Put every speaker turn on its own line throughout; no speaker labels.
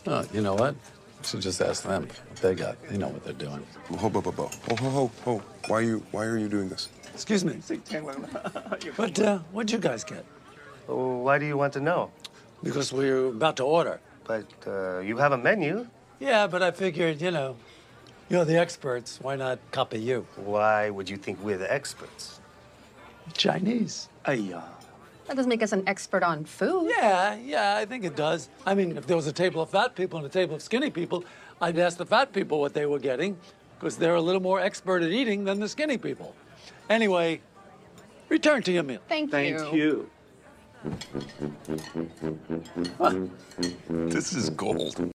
Oh, you know what? Should just ask them what they got. They know what they're doing.
Ho. Why are you doing this?
Excuse me. But what'd you guys get?
Oh, why do you want to know?
Because we're about to order.
But you have a menu.
Yeah, but I figured, you're the experts. Why not copy you?
Why would you think we're the experts?
Chinese.
That doesn't make us an expert on food.
Yeah, I think it does. I mean, if there was a table of fat people and a table of skinny people, I'd ask the fat people what they were getting, because they're a little more expert at eating than the skinny people. Anyway, return to your meal.
Thank
Thank you. This is gold.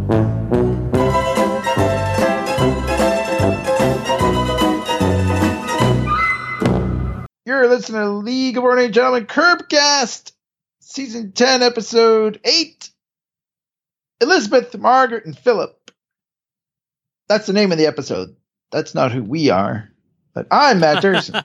You're listening to League of Ordinary Gentlemen Curbcast, Season 10, Episode 8. Elizabeth, Margaret, and Philip. That's the name of the episode. That's not who we are. But I'm Matt Durson.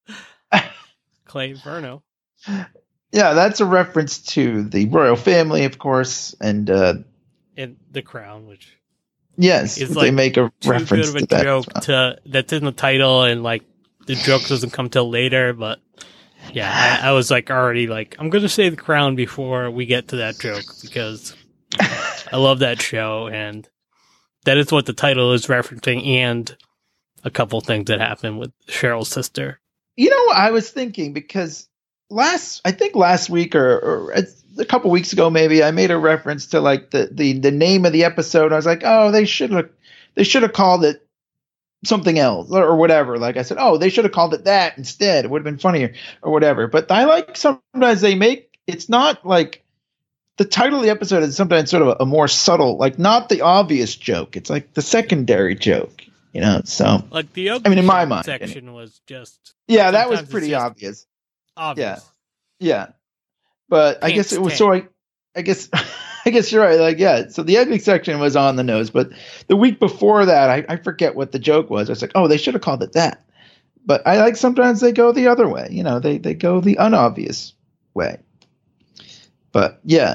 Clay Inferno.
Yeah, that's a reference to the royal family, of course, and
The Crown, which
yes,
is
they make a
too
reference
good of
to
a
that.
joke that's in the title, and like the joke doesn't come till later. But yeah, I was like already like I'm gonna say The Crown before we get to that joke because I love that show, and that is what the title is referencing, and a couple things that happened with Cheryl's sister.
You know, I was thinking because last week or a couple weeks ago, maybe I made a reference to like the name of the episode. I was like, oh, they should have called it something else or whatever. Like I said, oh, they should have called it that instead. It would have been funnier or whatever. But I like sometimes it's not like the title of the episode is sometimes sort of a more subtle, like not the obvious joke. It's like the secondary joke, so
Like the
I mean, in my mind,
section was just
that was
sometimes
pretty
it's just
obvious.
obvious.
Yeah. But I guess it was so I guess you're right. Like, yeah. So the ugly section was on the nose, but the week before that, I forget what the joke was. I was like, oh, they should have called it that. But I like sometimes they go the other way. They go the unobvious way. But yeah,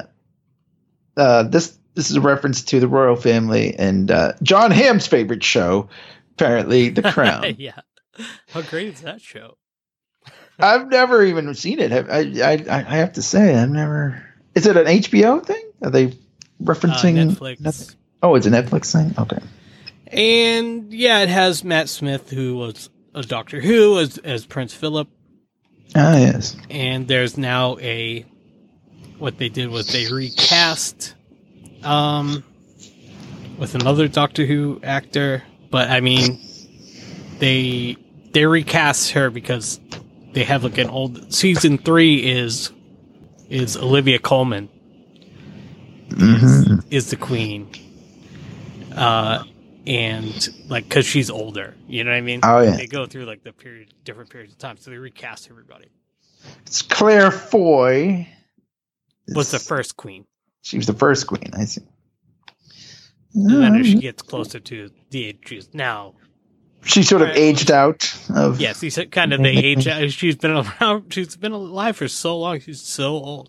this is a reference to the royal family and John Hamm's favorite show, apparently, The Crown.
Yeah. How great is that show?
I've never even seen it. I have to say, I've never. Is it an HBO thing? Are they referencing
Netflix?
Nothing? Oh, it's a Netflix thing. Okay.
And yeah, it has Matt Smith, who was a Doctor Who as Prince Philip.
Ah, yes.
And there's now what they did was they recast with another Doctor Who actor, but I mean they recast her because they have like an old season 3 is Olivia Colman is the queen, and like because she's older, you know what I mean?
Oh yeah.
They go through like different periods of time, so they recast everybody.
It's Claire Foy.
Was the first queen?
She was the first queen. I see.
And then as she gets closer to the age she is now.
She sort of aged out of.
Yes, he's kind of the age. She's been around. She's been alive for so long. She's so old.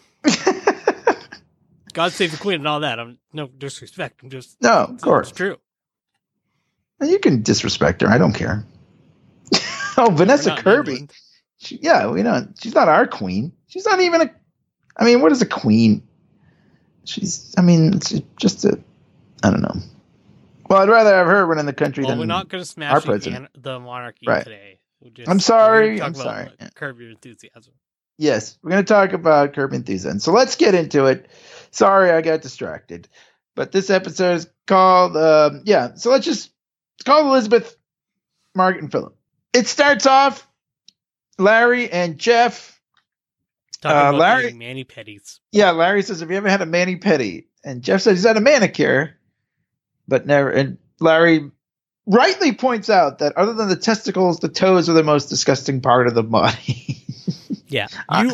God save the queen and all that. I'm no disrespect. I'm just
no, of course,
it's true.
You can disrespect her. I don't care. Oh, Vanessa Kirby. We know she's not our queen. She's not even a. I mean, what is a queen? She's just a. I don't know. Well, I'd rather have her running the country than
we're not going to smash the monarchy today.
I'm sorry.
Curb Your Enthusiasm.
Yes, we're going to talk about Curb Your Enthusiasm. So let's get into it. Sorry, I got distracted. But this episode is called, so it's called Elizabeth, Margaret, and Philip. It starts off, Larry and Jeff.
Talking about
Larry
mani-pedis. Yeah,
Larry says, have you ever had a mani-pedi? And Jeff says he's had a manicure. But never, and Larry rightly points out that other than the testicles, the toes are the most disgusting part of the body.
Yeah,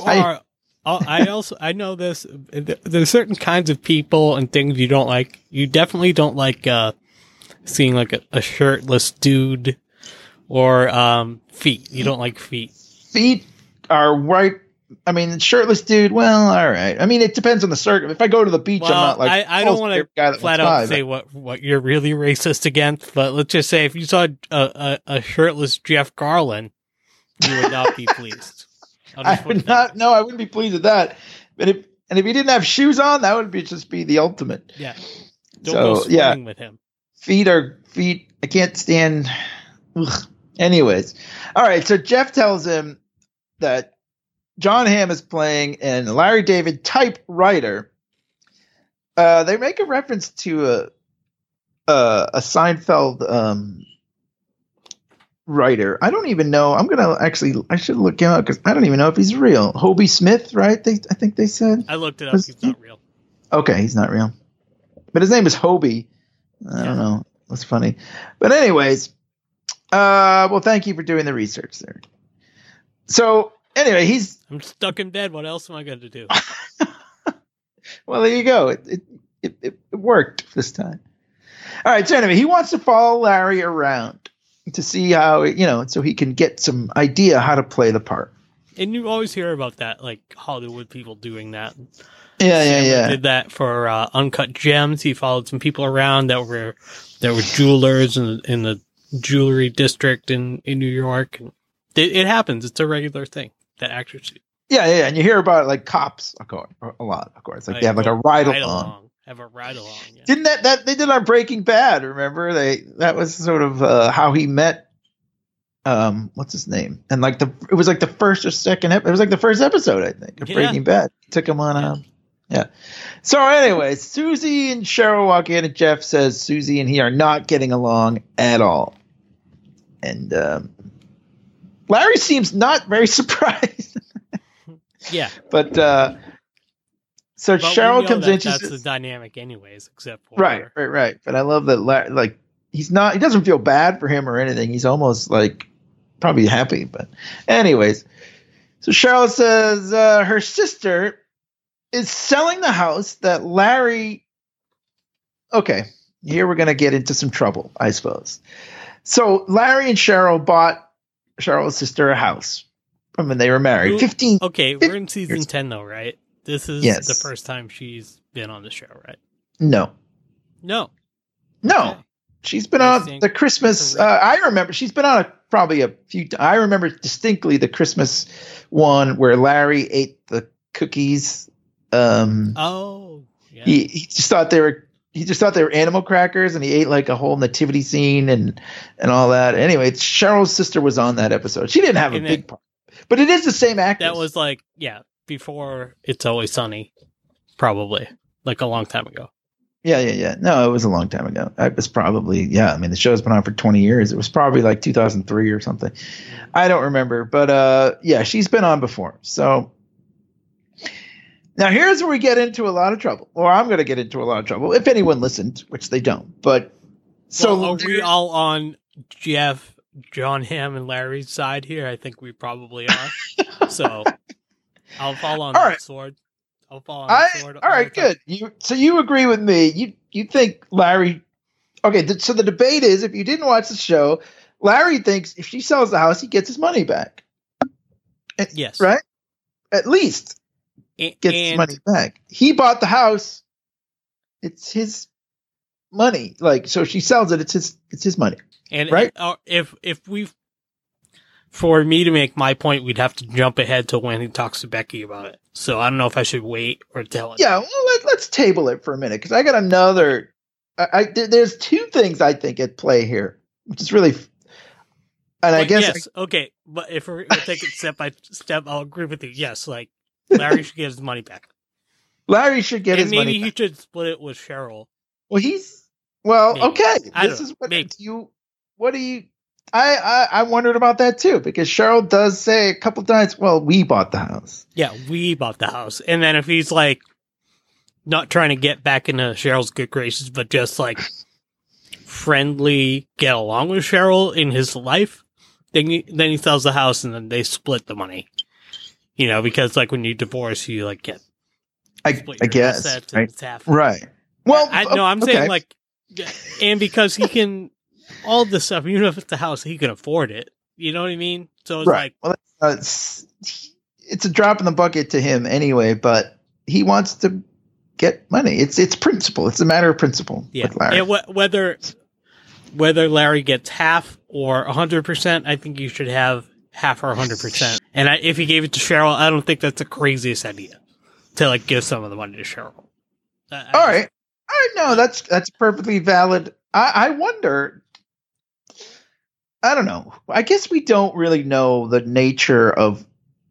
I know this. There's certain kinds of people and things you don't like. You definitely don't like seeing like a shirtless dude or feet. You don't like feet.
Feet are right I mean, shirtless dude. Well, all right. I mean, it depends on the circuit. If I go to the beach, I'm not like.
I don't want to flat out say what you're really racist against, but let's just say if you saw a shirtless Jeff Garlin, you would not be pleased.
I would not. No, I wouldn't be pleased with that. But if he didn't have shoes on, that would just be the ultimate.
Yeah. Don't go swimming with him.
Feet. I can't stand. Ugh. Anyways, all right. So Jeff tells him that John Hamm is playing an Larry David typewriter. They make a reference to a Seinfeld writer. I don't even know. I should look him up because I don't even know if he's real. Hobie Smith, right? I think they said.
I looked it up. He's not real.
Okay, he's not real. But his name is Hobie. I don't know. That's funny. But anyways, well, thank you for doing the research there. So anyway, I'm
stuck in bed. What else am I going to do?
Well, there you go. It worked this time. All right. So anyway, he wants to follow Larry around to see how, so he can get some idea how to play the part.
And you always hear about that, like Hollywood people doing that.
Yeah.
Did that for Uncut Gems. He followed some people around that were jewelers in the jewelry district in New York. And it happens. It's a regular thing that actors do.
Yeah, and you hear about it like cops a lot, of course. Like they have like a ride along.
Have a ride along. Yeah.
Didn't that they did on Breaking Bad? Remember that was sort of how he met. What's his name? And like it was like the first or second. It was like the first episode, I think, of Breaking Bad. Took him on. Yeah. So anyway, Susie and Cheryl walk in, and Jeff says Susie and he are not getting along at all. And Larry seems not very surprised.
Yeah.
But Cheryl comes in.
That's the dynamic, anyways. Except for
right. But I love that. Like he doesn't feel bad for him or anything. He's almost like probably happy. But anyways, so Cheryl says her sister is selling the house that Larry. Okay, here we're gonna get into some trouble, I suppose. So Larry and Cheryl bought Cheryl's sister a house from when they were married. 15.
Okay, we're in season 10 though, right? This is the first time she's been on the show, right?
No. Okay. She's been on the Christmas. I remember she's been on probably a few. I remember distinctly the Christmas one where Larry ate the cookies. He just thought they were. He just thought they were animal crackers, and he ate like a whole nativity scene and all that. Anyway, Cheryl's sister was on that episode. She didn't have a big part, but it is the same actress.
That was like before It's Always Sunny, probably like a long time ago.
Yeah. No, it was a long time ago. It was probably, I mean, the show's been on for 20 years. It was probably like 2003 or something. I don't remember. But, she's been on before. So now here's where we get into a lot of trouble. Or I'm going to get into a lot of trouble if anyone listened, which they don't. But so
are we all on Jeff, John Hamm, and Larry's side here? I think we probably are. So I'll fall on that sword. All right, good. You agree with me? You think Larry? Okay, so the debate is: if you didn't watch the show, Larry thinks if she sells the house, he gets his money back. Yes,
right. At least gets his money back. He bought the house; it's his money. Like, so she sells it; it's his money.
And
right?
If for me to make my point, we'd have to jump ahead to when he talks to Becky about it. So I don't know if I should wait or tell it.
Yeah, well, let's table it for a minute because I got another. There's two things I think at play here, which is really. And I guess
yes, okay, but if we're taking step by step, I'll agree with you. Yes, like Larry should get his money back.
Larry should get his money back.
Maybe he should split it with Cheryl.
Well, okay. This is what do you? I wondered about that too, because Cheryl does say a couple times, well, we bought the house.
Yeah, we bought the house. And then if he's like not trying to get back into Cheryl's good graces, but just like friendly, get along with Cheryl in his life, then he sells the house and then they split the money. Because like when you divorce, you like get
I guess right.
Well, I'm saying like, and because he can. All the stuff, even if it's the house, he can afford it. You know what I mean? So it's like,
well, it's a drop in the bucket to him anyway, but he wants to get money. It's principle. It's a matter of principle
Yeah.
with Larry.
Whether Larry gets half or 100%, I think you should have half or 100%. And if he gave it to Cheryl, I don't think that's the craziest idea to like give some of the money to Cheryl.
All right. No, that's perfectly valid. I wonder. I don't know. I guess we don't really know the nature of.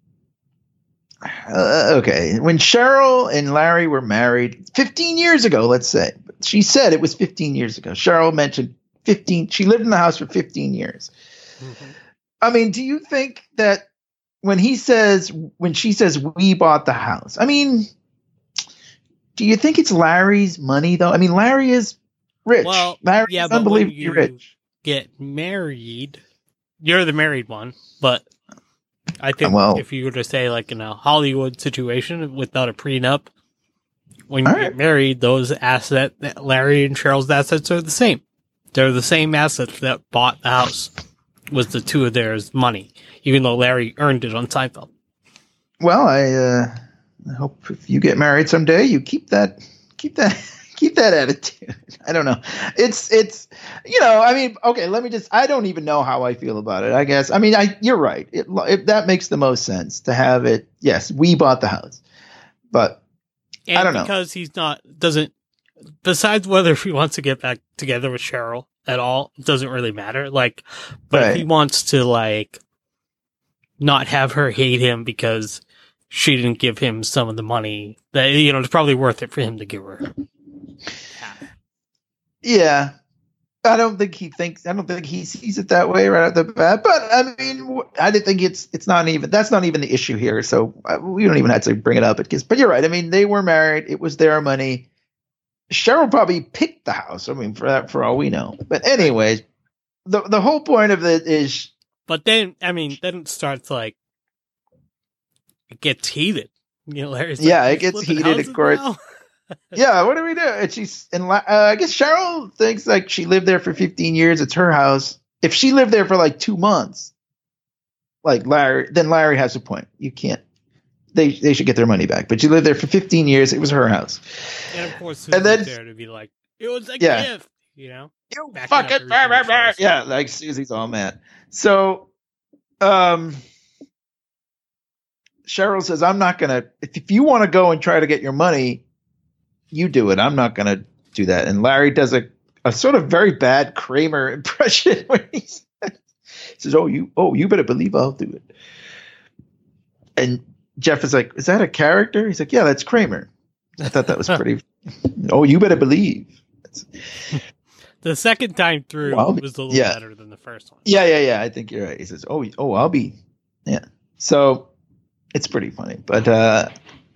Okay, when Cheryl and Larry were married 15 years ago, let's say, she said it was 15 years ago. Cheryl mentioned 15. She lived in the house for 15 years. Mm-hmm. I mean, do you think that when she says we bought the house, I mean, do you think it's Larry's money though? I mean, Larry is rich.
Well,
Larry
yeah,
is
but
unbelievably rich.
Get married, you're the married one, but I think if you were to say like in a Hollywood situation without a prenup, when you get married, those assets, Larry and Cheryl's assets are the same. They're the same assets that bought the house. Was the two of theirs money, even though Larry earned it on Seinfeld.
Well, I hope if you get married someday, you keep that attitude. I don't know. It's I mean, okay, I don't even know how I feel about it, I guess. I mean, you're right. That makes the most sense to have it. Yes, we bought the house. But I don't know.
Because besides whether he wants to get back together with Cheryl at all, it doesn't really matter. Like, but if he wants to like not have her hate him because she didn't give him some of the money, that it's probably worth it for him to give her.
Yeah. I don't think he sees it that way right off the bat. But I mean, I didn't think that's not even the issue here. So we don't even have to bring it up. But you're right. I mean, they were married. It was their money. Cheryl probably picked the house. I mean, for all we know. But anyways, the whole point of it is.
But then, I mean, then it starts like it gets heated. Larry's
it gets heated. Of course. Yeah, what do we do? And I guess Cheryl thinks like she lived there for 15 years. It's her house. If she lived there for like 2 months, like Larry has a point. You can't. They should get their money back. But she lived there for 15 years. It was her house.
And of course, Susie's there to be like, it was a gift. You
fucking yeah, like Susie's all mad. So, Cheryl says, "I'm not gonna. If you want to go and try to get your money, you do it. I'm not gonna do that." And Larry does a sort of very bad Kramer impression when he says, "Oh, you better believe I'll do it." And Jeff is like, "Is that a character?" He's like, "Yeah, that's Kramer." I thought that was pretty. "Oh, you better believe."
The second time through was a little better than the first one.
Yeah. I think you're right. He says, "Oh, I'll be." Yeah. So it's pretty funny, but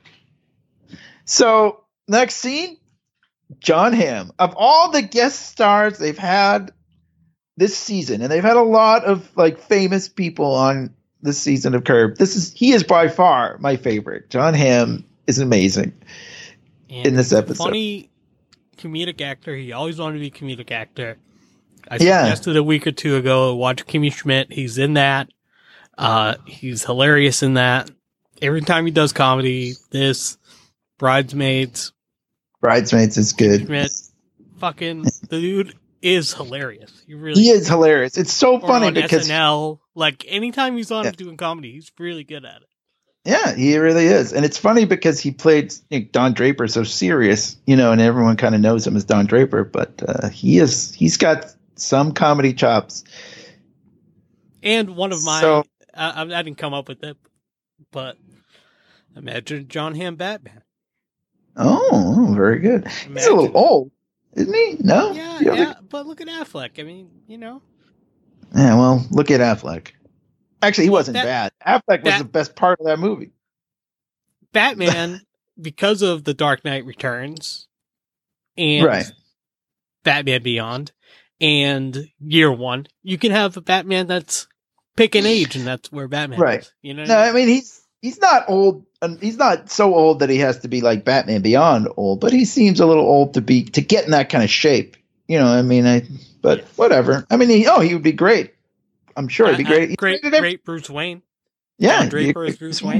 so next scene, Jon Hamm. Of all the guest stars they've had this season, and they've had a lot of like famous people on this season of Curb. He is by far my favorite. Jon Hamm is amazing in this episode.
Funny comedic actor. He always wanted to be a comedic actor. I suggested a week or two ago, watch Kimmy Schmidt. He's in that. He's hilarious in that. Every time he does comedy, Bridesmaids is good. Schmidt, the dude is hilarious. He
is hilarious. It's so funny because
SNL, like anytime he's on doing comedy, he's really good at it.
Yeah, he really is. And it's funny because he played Don Draper so serious, and everyone kind of knows him as Don Draper, but he's got some comedy chops.
And one of my, I didn't come up with it, but imagine Jon Hamm Batman.
Oh, very good. He's a little old, isn't he? No?
Yeah, but look at Affleck. I mean,
Yeah, well, look at Affleck. Actually, he wasn't bad. Affleck was the best part of that movie.
Batman, because of The Dark Knight Returns and Batman Beyond and Year One, you can have a Batman that's pick an age, and that's where Batman is.
No, I mean, he's not old. He's not so old that he has to be like Batman Beyond old, but he seems a little old to get in that kind of shape. But whatever. I mean, he would be great. I'm sure he'd be great.
Great Bruce Wayne.
Yeah.
Don Draper is Bruce Wayne.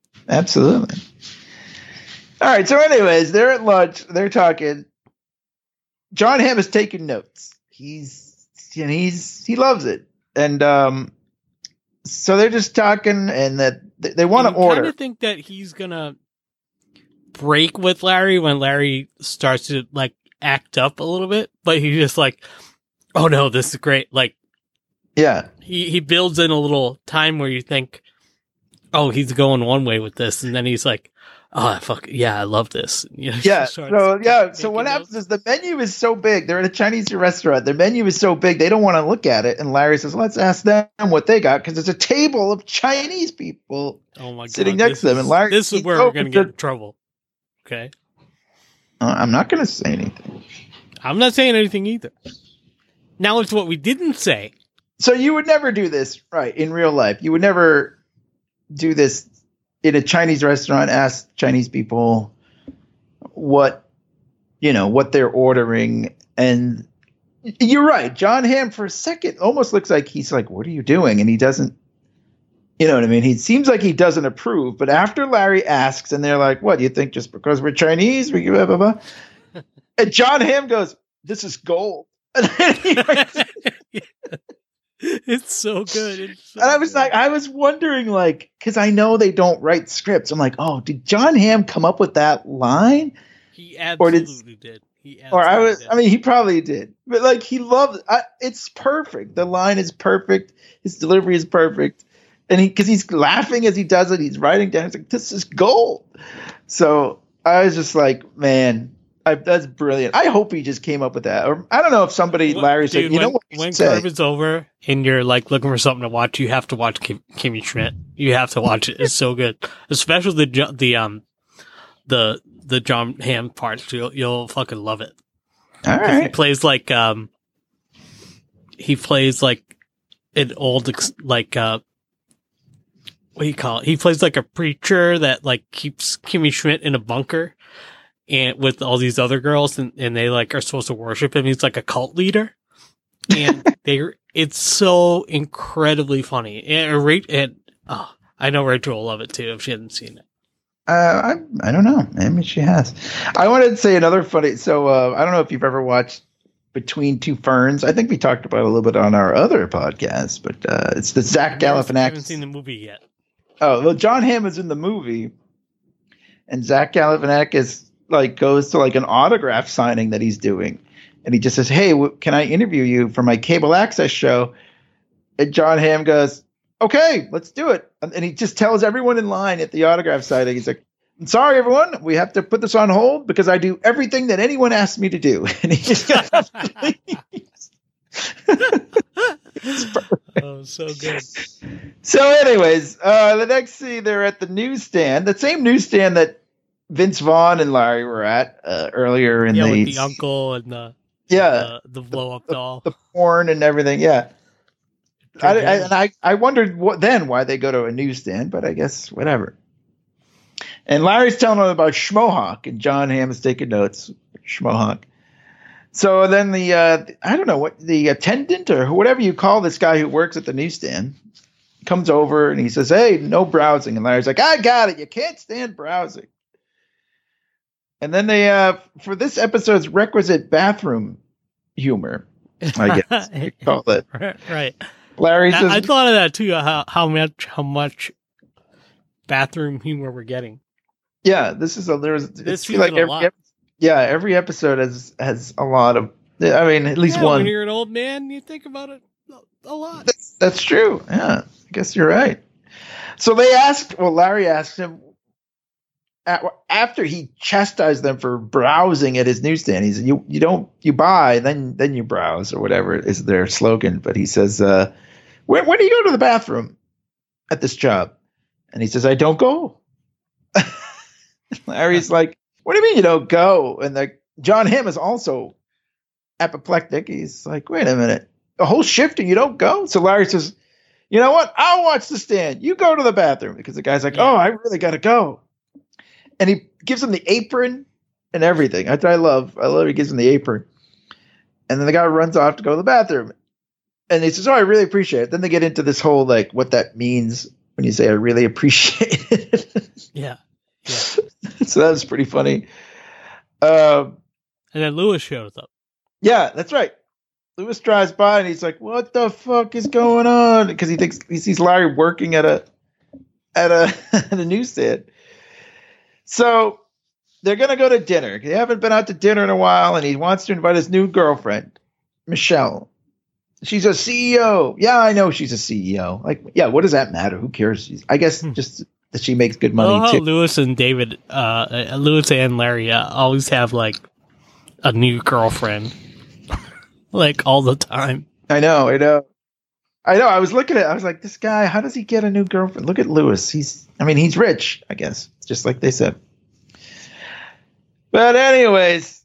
Absolutely. All right. So, anyways, they're at lunch. They're talking. John Hamm is taking notes. He loves it, and so they're just talking, and that they want to
I kind
order.
of think that he's gonna break with Larry when Larry starts to like act up a little bit, but he's just like, "Oh no, this is great!" Like,
Yeah.
he builds in a little time where you think, "Oh, he's going one way with this," and then he's like, "Oh, fuck yeah, I love this." You know,
Yeah.
starts
So
taking
what
notes.
happens is the menu is so big. They're at a Chinese restaurant. Their menu is so big they don't want to look at it. And Larry says, "Let's ask them what they got," because there's a table of Chinese people
Oh my god,
sitting next to them. And Larry,
this is where we're gonna get in trouble. Okay,
I'm not going to say anything.
I'm not saying anything either. Now it's what we didn't say.
So you would never do this, right? In real life, you would never do this in a Chinese restaurant. Ask Chinese people what they're ordering, and you're right. John Hamm, for a second, almost looks like he's like, "What are you doing?" And he doesn't. You know what I mean? He seems like he doesn't approve. But after Larry asks, and they're like, "What do you think? Just because we're Chinese, we blah blah blah." And John Hamm goes, "This is gold." And then he writes
It's so good.
And I was wondering, like, because I know they don't write scripts. I'm like, oh, did John Hamm come up with that line?
He absolutely did.
He probably did. But like, he loved it. It's perfect. The line is perfect. His delivery is perfect. And because he's laughing as he does it, he's writing down. He's like, "This is gold." So I was just like, man, that's brilliant. I hope he just came up with that. Or I don't know if Larry said, "You know what?
When Curb is over and you're like looking for something to watch, you have to watch Kimmy Schmidt. You have to watch it. It's so good, especially the John Hamm parts. You'll fucking love it.
All right.
He plays like an old what do you call it? He plays like a preacher that like keeps Kimmy Schmidt in a bunker and with all these other girls and they like are supposed to worship him. He's like a cult leader. And it's so incredibly funny. And I know Rachel will love it too if she hasn't seen it.
I don't know. Maybe she has. I wanted to say another funny. So I don't know if you've ever watched Between Two Ferns. I think we talked about it a little bit on our other podcast, but it's the Zach Galifianakis.
I haven't seen the movie yet.
Oh well, John Hamm is in the movie, and Zach Galifianakis like goes to like an autograph signing that he's doing, and he just says, "Hey, can I interview you for my cable access show?" And John Hamm goes, "Okay, let's do it." And he just tells everyone in line at the autograph signing, he's like, "I'm sorry, everyone, we have to put this on hold because I do everything that anyone asks me to do." And he just
Oh, so good.
So anyways, the next scene, they're at the newsstand, the same newsstand that Vince Vaughn and Larry were at earlier in
with the uncle and the blow up doll,
the porn and everything. Yeah. I wondered why they go to a newsstand, but I guess whatever. And Larry's telling them about Schmohawk, and John Hamm is taking notes. Schmohawk. So then I don't know what the attendant or whatever you call this guy who works at the newsstand comes over and he says, "Hey, no browsing." And Larry's like, "I got it. You can't stand browsing." And then they for this episode's requisite bathroom humor, I guess you call it.
Right.
Larry says,
I thought of that too. How much bathroom humor we're getting.
Yeah, this is every episode has a lot of. I mean, at least one.
When you're an old man, you think about it a lot.
That's true. Yeah, I guess you're right. So Larry asked him after he chastised them for browsing at his newsstand. He said, "You buy, then you browse," or whatever is their slogan. But he says, when do you go to the bathroom at this job? And he says, "I don't go." Larry's like, "What do you mean you don't go?" And John Hamm is also apoplectic. He's like, "Wait a minute, a whole shift and you don't go?" So Larry says, "You know what? I'll watch the stand. You go to the bathroom," because the guy's like, "Oh, I really got to go." And he gives him the apron and everything. I love he gives him the apron. And then the guy runs off to go to the bathroom. And he says, "Oh, I really appreciate it." Then they get into this whole like what that means when you say I really appreciate it.
Yeah. Yeah.
So that was pretty funny.
And then Lewis shows up.
Yeah, that's right. Lewis drives by and he's like, "What the fuck is going on?" Because he thinks he sees Larry working at a at a newsstand. So they're gonna go to dinner. They haven't been out to dinner in a while, and he wants to invite his new girlfriend, Michelle. She's a CEO. Yeah, I know she's a CEO. Like, yeah, what does that matter? Who cares? I guess just that she makes good money
How
too.
Lewis and Larry always have like a new girlfriend, like all the time.
I know. I was looking at it. I was like, this guy, how does he get a new girlfriend? Look at Lewis. He's rich, I guess, just like they said. But anyways,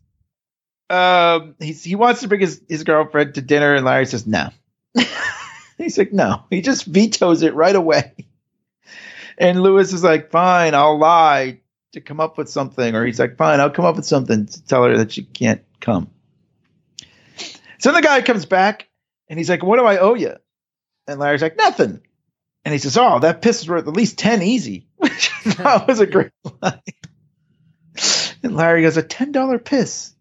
he wants to bring his girlfriend to dinner, and Larry says no. He's like, no. He just vetoes it right away. And Lewis is like, fine, I'll lie to come up with something. Or he's like, fine, I'll come up with something to tell her that she can't come. So the guy comes back, and he's like, what do I owe you? And Larry's like, nothing. And he says, oh, that piss is worth at least 10 easy. Which that was a great line. And Larry goes, a $10 piss.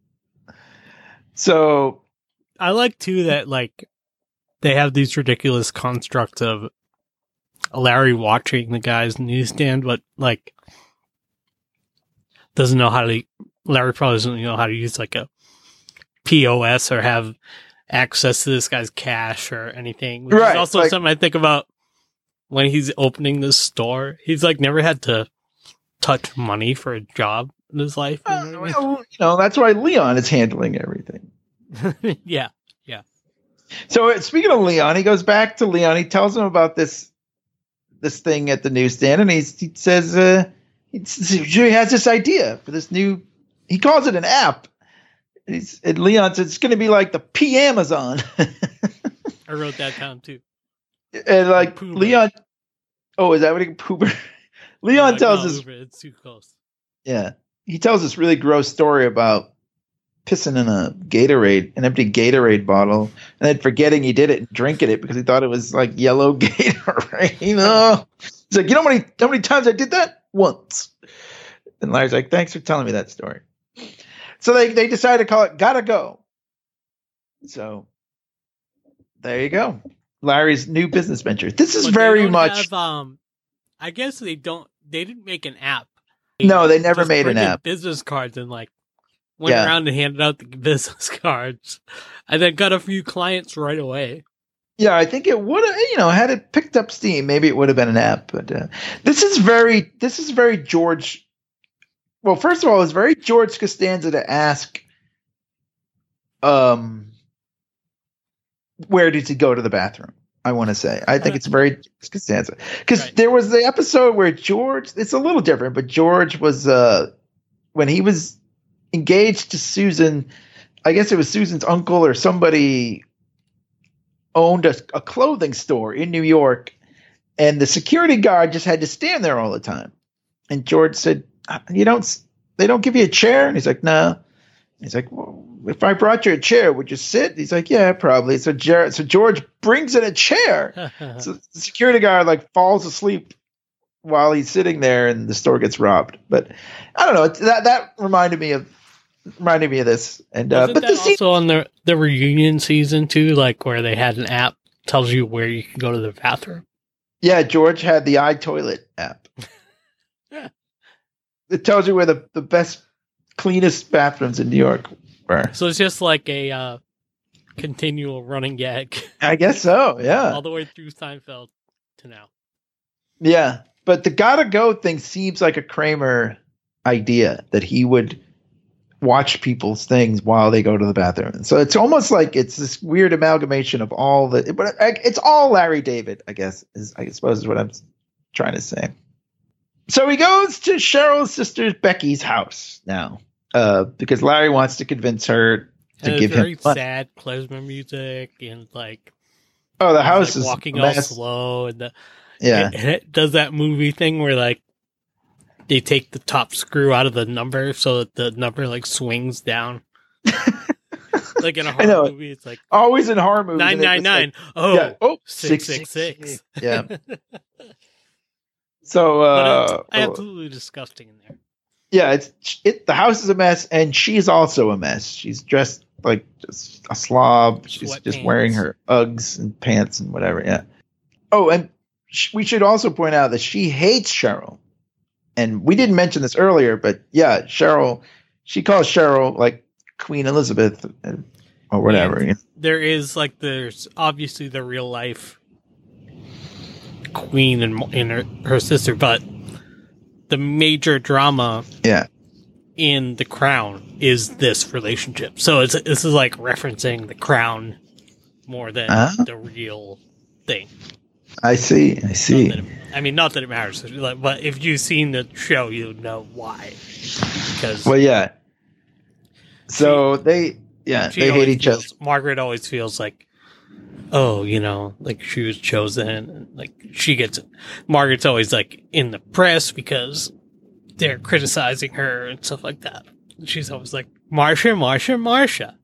So
I like too that like they have these ridiculous constructs of Larry watching the guy's newsstand, but like doesn't know how to. Larry probably doesn't know how to use like a POS or have access to this guy's cash or anything. Which
Right,
is also
like-
something I think about when he's opening this store. He's like never had to touch money for a job in his life.
well, that's why Leon is handling everything.
Yeah.
So speaking of Leon, he goes back to Leon. He tells him about this thing at the newsstand, and he says he has this idea for this new. He calls it an app. And Leon says it's going to be like the P Amazon.
I wrote that down too.
And like
Poober.
Leon. Oh, is that what he Poober? Leon
Like,
tells
no,
us.
Uber, it's too close.
Yeah. He tells this really gross story about pissing in an empty Gatorade bottle, and then forgetting he did it and drinking it because he thought it was like yellow Gatorade. You know? He's like, you know how many times I did that? Once. And Larry's like, thanks for telling me that story. So they decided to call it Gotta Go. So there you go. Larry's new business venture. This is
But they
very
don't
much.
have, I guess they didn't make an app.
No, they never
just
made an
printed
app.
Business cards and like went
Yeah.
around and handed out the business cards, and then got a few clients right away.
Yeah, I think it would have, had it picked up steam, maybe it would have been an app. But this is very George. Well, first of all, it's very George Costanza to ask, where did he go to the bathroom? I want to say. I think it's very Costanza. Because
Right.
there was the episode where George, it's a little different, but George was, when he was engaged to Susan, I guess it was Susan's uncle or somebody owned a clothing store in New York, and the security guard just had to stand there all the time. And George said, they don't give you a chair? And he's like, no. He's like, well, if I brought you a chair, would you sit? He's like, yeah, probably. So George brings in a chair. So the security guard like falls asleep while he's sitting there, and the store gets robbed. But I don't know. That reminded me of this. And
Wasn't
but
that
the scene,
also on the reunion season too, like where they had an app tells you where you can go to the bathroom?
yeah, George had the iToilet app.
Yeah.
It tells you where the best, cleanest bathrooms in New York were.
So it's just like a continual running gag
I guess so. Yeah.
all the way through Seinfeld to now.
Yeah, but the Gotta Go thing seems like a Kramer idea, that he would watch people's things while they go to the bathroom. So it's almost like it's this weird amalgamation of all but it's all Larry David, I guess, I suppose is what I'm trying to say. So he goes to Cheryl's sister Becky's house now, because Larry wants to convince her to
And
give
it's very
him money.
sad klezmer music and like
Oh, the
he's,
house
like,
is
walking
a
all
mess.
slow, and
Yeah.
it does that movie thing where like they take the top screw out of the number so that the number like swings down. Like in a
I know.
horror movie, it's like
Always in horror movies. and it was
999.
like-
Oh,
yeah. Oh,
666.
Yeah. So
But it's absolutely disgusting in there.
yeah, the house is a mess, and she's also a mess. She's dressed like just a slob. She's just
Sweatpants.
wearing her Uggs and pants and whatever. Yeah. Oh, and we should also point out that she hates Cheryl. And we didn't mention this earlier, but yeah, she calls Cheryl like Queen Elizabeth or whatever.
And there's obviously the real life queen and her sister, but the major drama
Yeah.
in The Crown is this relationship. So this is like referencing The Crown more than the real thing.
I see.
Not that it matters, but if you've seen the show, you know why. Because
Well, yeah. So they hate each other.
Margaret always feels like, oh, like she was chosen, and like Margaret's always like in the press because they're criticizing her and stuff like that. And she's always like, Marsha.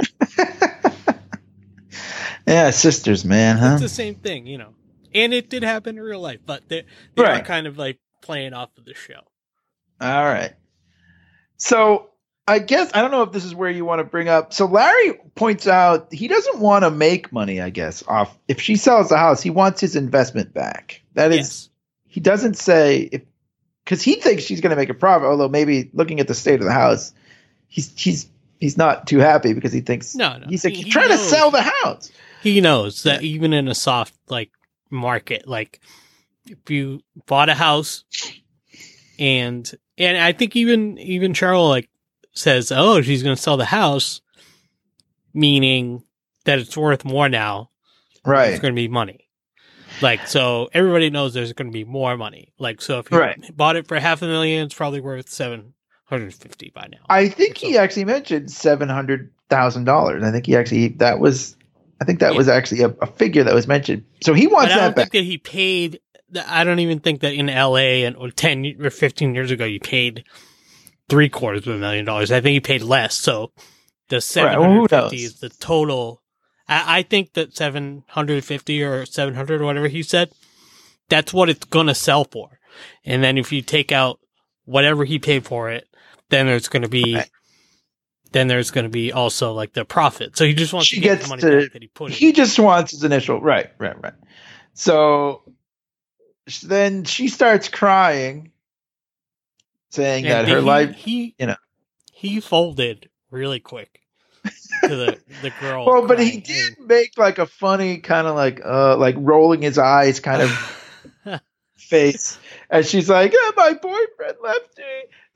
Yeah, sisters, man, huh?
It's the same thing, And it did happen in real life, but they
Right.
are kind of like playing off of the show.
All right. So I guess I don't know if this is where you want to bring up. So Larry points out he doesn't want to make money, I guess, off if she sells the house, he wants his investment back. That is,
Yes.
he doesn't say if because he thinks she's going to make a profit. Although maybe looking at the state of the house, he's not too happy because he thinks
No.
he's like
He
trying to
knows.
sell the house.
He knows that even in a soft like market, like if you bought a house and I think even Cheryl like says, oh, she's going to sell the house, meaning that it's worth more now.
Right.
There's going to be money. Like, so everybody knows there's going to be more money. Like, so if you
Right.
bought it for $500,000, it's probably worth $750 by now.
I think he actually mentioned $700,000. I think that was actually a figure that was mentioned. So he wants
But I
that
don't
back.
think that he paid. I don't even think that in LA or 10 or 15 years ago you paid $750,000. I think he paid less. So the
Right, well, who
750
knows?
is the total. I think that 750 or 700 or whatever he said, that's what it's gonna sell for. And then if you take out whatever he paid for it, then there's gonna be.
Right.
Then there's going to be also like the profit. So he just wants
She
to get
gets
the money
to-
back that he put in.
He just wants his initial right. So then she starts crying, saying that her life.
he
you know.
he folded really quick to the girl.
Well, but he
crying.
did make like a funny kind of like rolling his eyes kind of face as she's like, my boyfriend left me.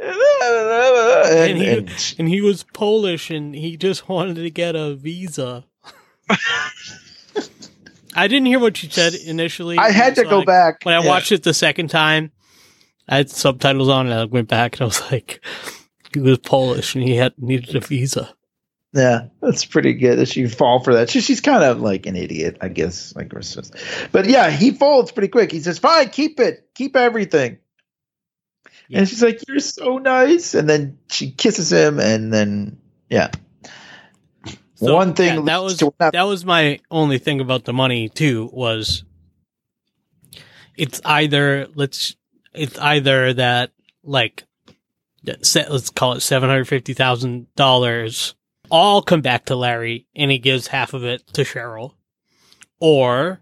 And he was Polish and he just wanted to get a visa. I didn't hear what she said initially.
I had to
So
go back.
When I
Yeah.
watched it the second time, I had subtitles on and I went back and I was like, he was Polish and he needed a visa.
Yeah, that's pretty good that she fall for that. She's kind of like an idiot, I guess. But yeah, he folds pretty quick. He says, "Fine, keep it, keep everything."
Yeah.
And she's like, "You're so nice." And then she kisses him, and then yeah.
So,
One thing
yeah, that
leads
was
to another.
that was my only thing about the money too was it's either that like let's call it $750,000 all come back to Larry and he gives half of it to Cheryl, or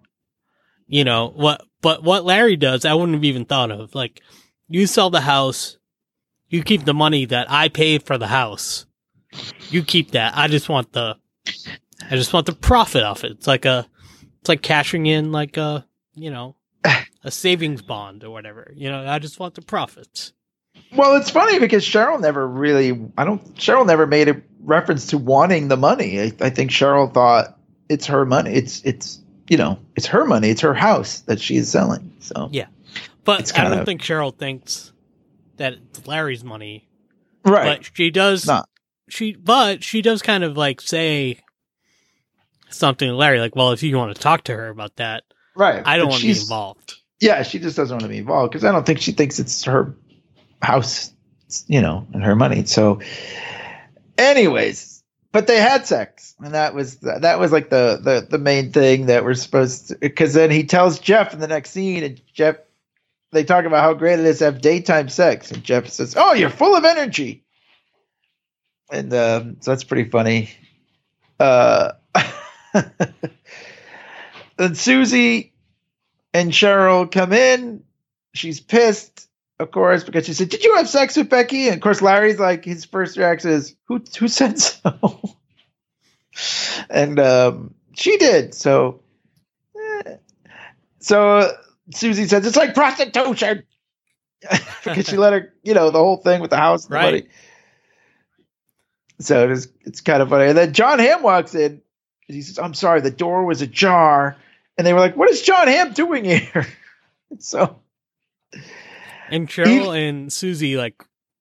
what Larry does I wouldn't have even thought of, like you sell the house, you keep the money that I paid for the house, you keep that. I just want the profit off it. It's like cashing in like a savings bond or whatever. I just want the profits.
Well, it's funny because Cheryl never made a reference to wanting the money. I think Cheryl thought it's her money. It's her money. It's her house that she is selling. So
Yeah. But
It's
I don't
kinda-
think Cheryl thinks that it's Larry's money.
right.
But she does
Not.
she does kind of like say something to Larry, like, well, if you want to talk to her about that,
Right.
I don't
But
want to be
she's-
involved.
Yeah, she just doesn't want to be involved because I don't think she thinks it's her house, and her money. So, anyways, but they had sex, and that was like the main thing that we're supposed to. Because then he tells Jeff in the next scene, and Jeff they talk about how great it is to have daytime sex, and Jeff says, "Oh, you're full of energy," and so that's pretty funny. Then Susie and Cheryl come in. She's pissed, of course, because she said, "Did you have sex with Becky?" And of course, Larry's like, his first reaction is, "Who said so?" And she did. So Susie says it's like prostitution because she let her, the whole thing with the house and the money. So it's kind of funny. And then John Hamm walks in. And he says, "I'm sorry, the door was ajar." And they were like, "What is John Hamm doing here?" So,
and Cheryl and Susie, like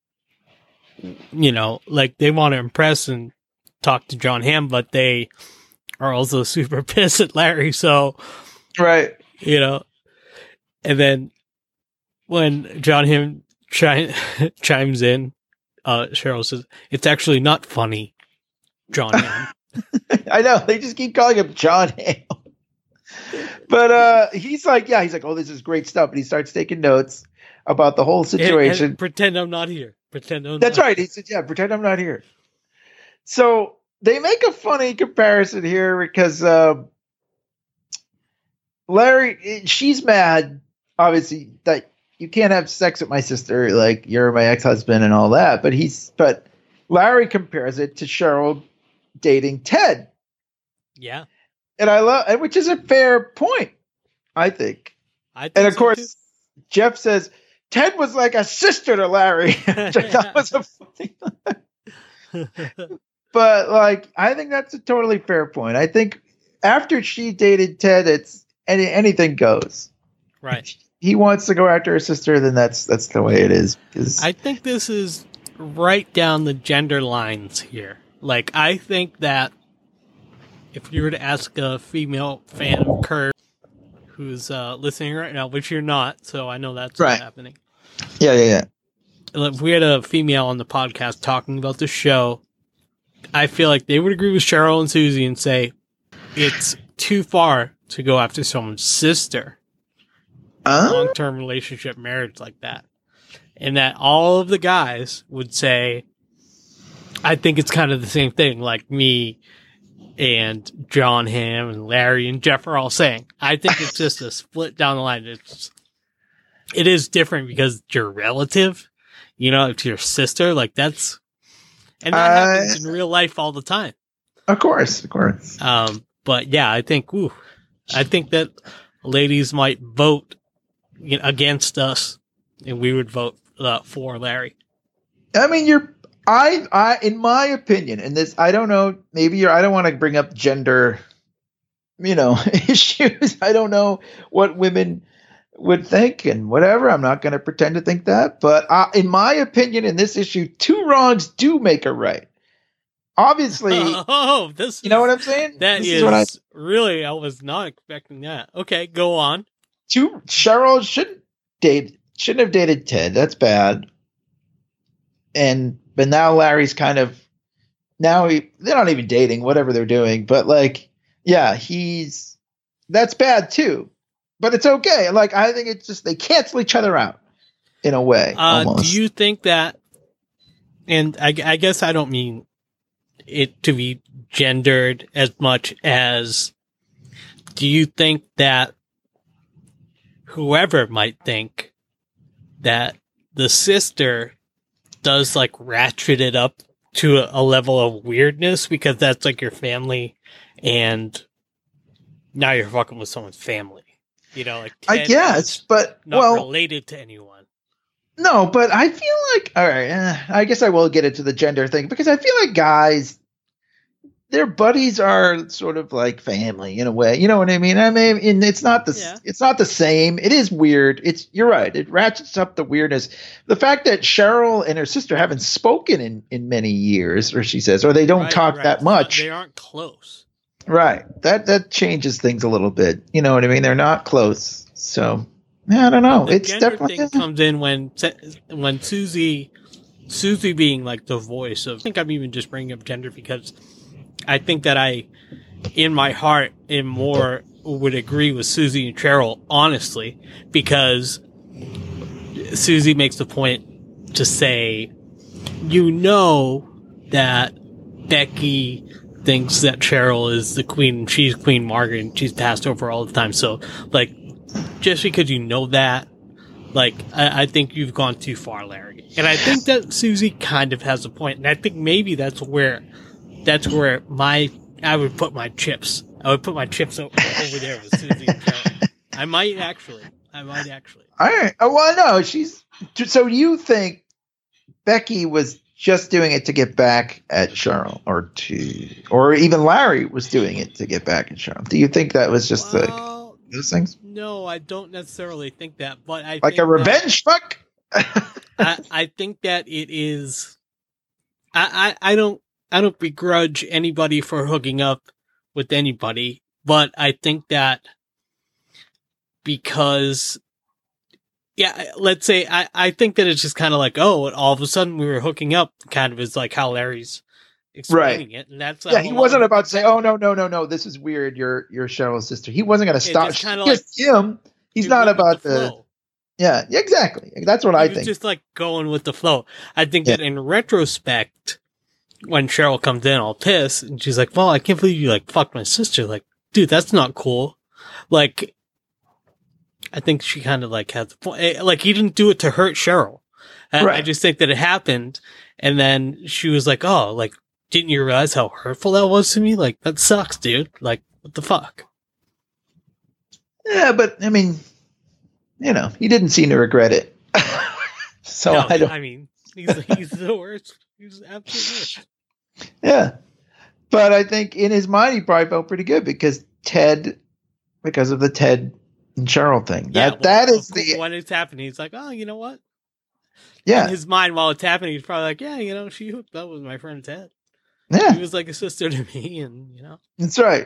they want to impress and talk to John Hamm, but they are also super pissed at Larry. So,
right,
and then when John Hamm chimes in, Cheryl says, "It's actually not funny, John Hamm."
I know, they just keep calling him John Hamm. But he's like, "Oh, this is great stuff." And he starts taking notes about the whole situation.
And pretend I'm not here.
That's right. He said, "Yeah, pretend I'm not here." So they make a funny comparison here because Larry, she's mad, obviously, that you can't have sex with my sister, like you're my ex-husband and all that. But Larry compares it to Cheryl dating Ted.
Yeah.
And I love, which is a fair point, I think. And of course, Jeff says Ted was like a sister to Larry, which I thought was a funny line. But I think that's a totally fair point. I think after she dated Ted, it's anything goes.
Right.
If he wants to go after her sister, then that's the way it is.
I think this is right down the gender lines here. I think that if you were to ask a female fan of Curb who's listening right now, which you're not, so I know that's what's happening.
Yeah.
If we had a female on the podcast talking about the show, I feel like they would agree with Cheryl and Susie and say it's too far to go after someone's sister. Long-term relationship, marriage like that. And that all of the guys would say, I think it's kind of the same thing, like me and John Hamm and Larry and Jeff are all saying. I think it's just a split down the line. It is different because it's your relative, it's your sister, and that happens in real life all the time.
Of course.
But yeah, I think that ladies might vote against us, and we would vote for Larry.
I mean, I in my opinion, and this, I don't know, maybe I don't want to bring up gender, issues. I don't know what women would think and whatever. I'm not going to pretend to think that. But in my opinion, in this issue, two wrongs do make a right. Obviously, you know what I'm saying?
That is really, I was not expecting that. Okay, go on.
Cheryl shouldn't have dated Ted. That's bad. But now Larry's kind of, they're not even dating, whatever they're doing. But that's bad too. But it's okay. I think it's just, they cancel each other out in a way. Almost.
Do you think that, and I guess I don't mean it to be gendered as much as, do you think that whoever might think that the sister does ratchet it up to a level of weirdness because that's your family and now you're fucking with someone's family,
I guess, but
not related to anyone.
No, but I feel all right, I guess I will get into the gender thing because I feel like guys, their buddies are sort of like family in a way. You know what I mean? It's not it's not the same. It is weird. You're right. It ratchets up the weirdness. The fact that Cheryl and her sister haven't spoken in many years, or she says, or they don't talk that much.
They aren't close.
Right. That changes things a little bit. You know what I mean? They're not close. So I don't know.
The
it's definitely
thing comes in when Susie being the voice of. I think I'm even just bringing up gender because I think that I, in my heart, would agree with Susie and Cheryl, honestly, because Susie makes the point to say, you know that Becky thinks that Cheryl is the queen, she's Queen Margaret, and she's passed over all the time. So, like, just because you know that, like, I think you've gone too far, Larry. And I think that Susie kind of has a point, and I think maybe that's where I would put my chips. I would put my chips over there with Susie and Cheryl. I might actually.
All right. Oh, well, no, so you think Becky was just doing it to get back at Cheryl, or even Larry was doing it to get back at Cheryl? Do you think that was just those things?
No, I don't necessarily think that, but I
like
think
a revenge fuck.
I think that it is. I don't begrudge anybody for hooking up with anybody, but I think that because. Yeah, let's say I think that it's just kind of like, oh, all of a sudden we were hooking up, kind of is like how Larry's explaining it, and that's
he wasn't about to say, oh no, this is weird. You're Cheryl's sister. He wasn't going to stop.
Just kind of
like him. He's not about
the flow.
Yeah, exactly. That's what I think.
Just like going with the flow. I think that in retrospect, when Cheryl comes in all pissed, and she's like, well, I can't believe you like fucked my sister. Like, dude, that's not cool. Like. I think she kind of like had the point. Like he didn't do it to hurt Cheryl. I just think that it happened, and then she was like, "Oh, like didn't you realize how hurtful that was to me? Like that sucks, dude. Like what the fuck?"
Yeah, but I mean, he didn't seem to regret it. So
no,
I don't.
I mean, he's the worst. He's the absolute worst.
Yeah, but I think in his mind he probably felt pretty good because of the Ted and Cheryl thing. That is
when it's happening, he's like, oh, you know what?
Yeah.
In his mind, while it's happening, he's probably like, yeah, she hooked up with my friend Ted.
Yeah.
She was like a sister to me, and
That's right.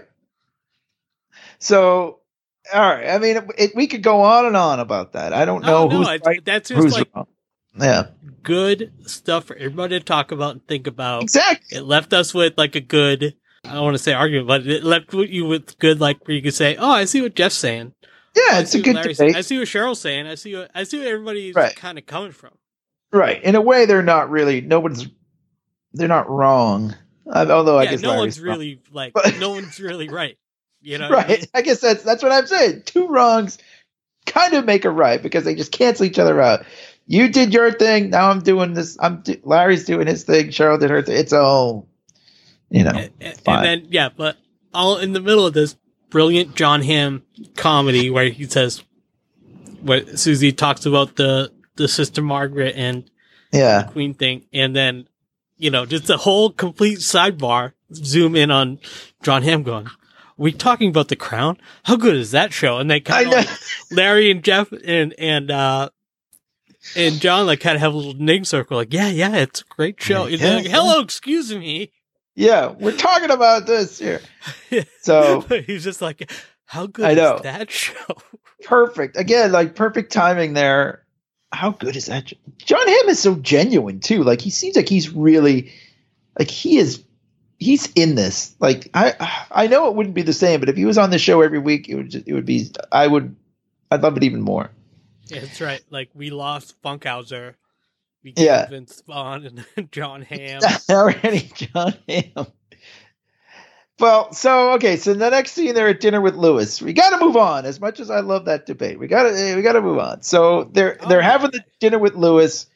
So, all right. I mean, we could go on and on about that. I don't know who's right.
That's just like
wrong. Yeah.
Good stuff for everybody to talk about and think about.
Exactly.
It left us with like a good, I don't want to say argument, but it left you with good, like where you could say, oh, I see what Jeff's saying.
Yeah, it's a good debate.
I see what Cheryl's saying. I see what everybody's kind of coming from.
Right. In a way, they're not really. They're not wrong. Although I guess
no
Larry's
one's really
wrong.
no one's really right.
Right.
What I mean?
I guess that's what I'm saying. Two wrongs kind of make a right because they just cancel each other out. You did your thing. Now I'm doing this. Larry's doing his thing. Cheryl did her thing. It's all, fine.
And then but all in the middle of this brilliant John Hamm comedy where he says, where Susie talks about the Sister Margaret and the Queen thing, and then just a whole complete sidebar zoom in on John Hamm going, we talking about The Crown? How good is that show? And they kind of like Larry and Jeff and John like kind of have a little name circle like yeah it's a great show. And they're like, hello, excuse me.
Yeah, we're talking about this here. So
he's just like, how good is that show?
Perfect. Again, like perfect timing there. How good is that? John Hamm is so genuine too. Like he seems like he's really like he's in this. Like I know it wouldn't be the same, but if he was on the show every week, it would be I'd love it even more.
Yeah, that's right. Like we lost Funkhauser. We gave Vince Vaughn and John Hamm.
Already John Hamm. Well, so the next scene they're at dinner with Lewis. We got to move on. As much as I love that debate, we got to move on. So they're having the dinner with Lewis.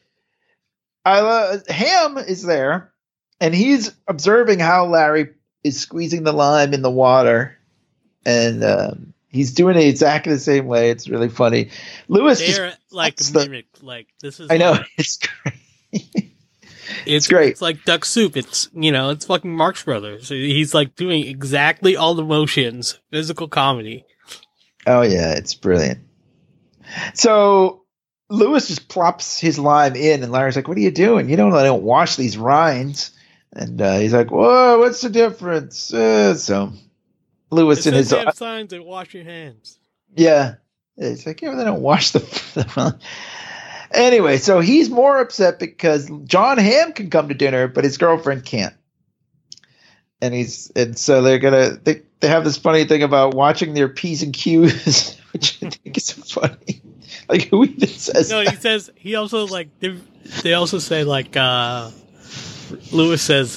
Hamm is there, and he's observing how Larry is squeezing the lime in the water, and he's doing it exactly the same way. It's really funny. Lewis
they're like mimic. Like this is.
I know it's great.
It's
great.
It's like Duck Soup. It's it's fucking Marx Brothers. He's like doing exactly all the motions. Physical comedy.
Oh yeah, it's brilliant. So Lewis just plops his lime in, and Larry's like, "What are you doing? I don't wash these rinds." And he's like, "Whoa, what's the difference?" So Lewis in his
signs and wash your hands.
Yeah, it's like they don't wash the. Anyway, so he's more upset because John Hamm can come to dinner, but his girlfriend can't. And so they have this funny thing about watching their P's and Q's, which I think is funny. Like, who even says
No,
that?
he also like they also say like Lewis says,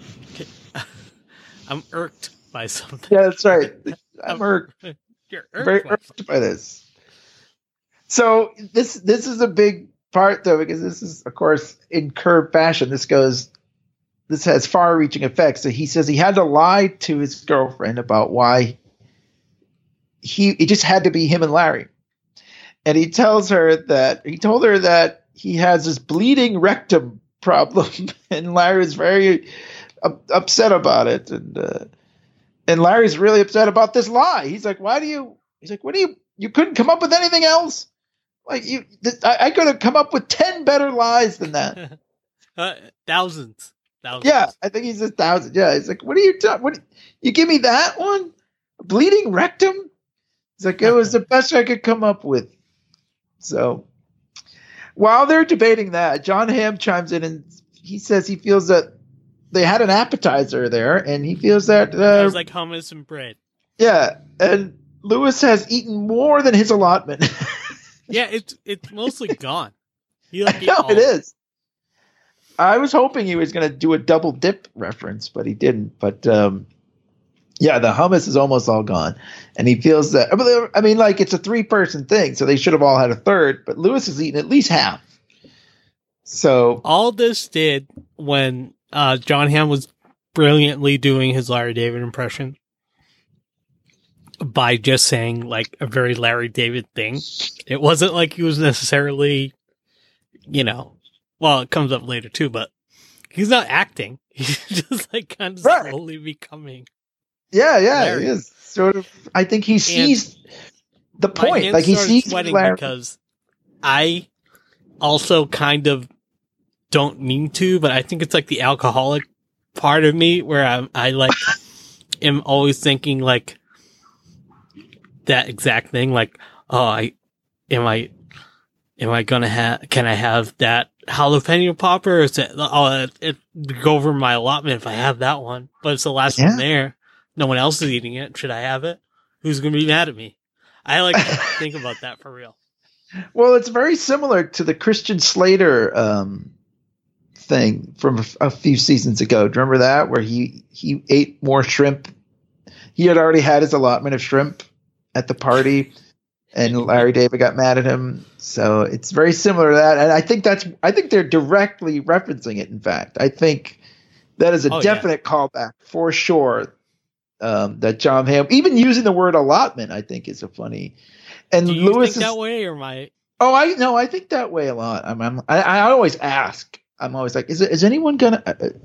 I'm irked by something.
Yeah, that's right. I'm irked.
You're
Very
irked by
irked by this. So this is a big part, though, because this is, of course, in Curb fashion. This has far-reaching effects. So he says he had to lie to his girlfriend about why it just had to be him and Larry. And he told her that he has this bleeding rectum problem, and Larry's very upset about it. And Larry's really upset about this lie. He's like, what do you couldn't come up with anything else? Like, I could have come up with 10 better lies than that.
Thousands.
Yeah, I think he says 1,000. Yeah, he's like, what are you talking? What you give me that one? A bleeding rectum? He's like, it was the best I could come up with. So while they're debating that, John Hamm chimes in and he says he feels that they had an appetizer there, and he feels that
It was like hummus and bread.
Yeah, and Lewis has eaten more than his allotment.
Yeah, it's mostly gone. He like
No, it is. I was hoping he was going to do a double dip reference, but he didn't. But yeah, the hummus is almost all gone, and he feels that. I mean, like, it's a 3-person thing, so they should have all had a third. But Lewis has eaten at least half. So
all this did when John Hamm was brilliantly doing his Larry David impression by just saying like a very Larry David thing. It wasn't like he was necessarily, well, it comes up later too, but he's not acting. He's just like kind of slowly becoming.
Yeah,
Larry.
He is sort of. I think he sees the point. Like, he sees
sweating
Larry.
because I also kind of don't mean to, but I think it's like the alcoholic part of me where I like am always thinking like that exact thing. Like, am I gonna can I have that jalapeno popper? Or is it go over my allotment if I have that one? But it's the last one there. No one else is eating it. Should I have it? Who's gonna be mad at me? I like to think about that for real.
Well, it's very similar to the Christian Slater thing from a few seasons ago. Do you remember that, where he ate more shrimp? He had already had his allotment of shrimp at the party, and Larry David got mad at him. So it's very similar to that, and I think they're directly referencing it. In fact, I think that is a definite callback for sure. That John Hamm, even using the word allotment, I think is a funny. And
Do you
Lewis
think that way, or my?
Oh, I think that way a lot. I always ask. I'm always like, is anyone gonna?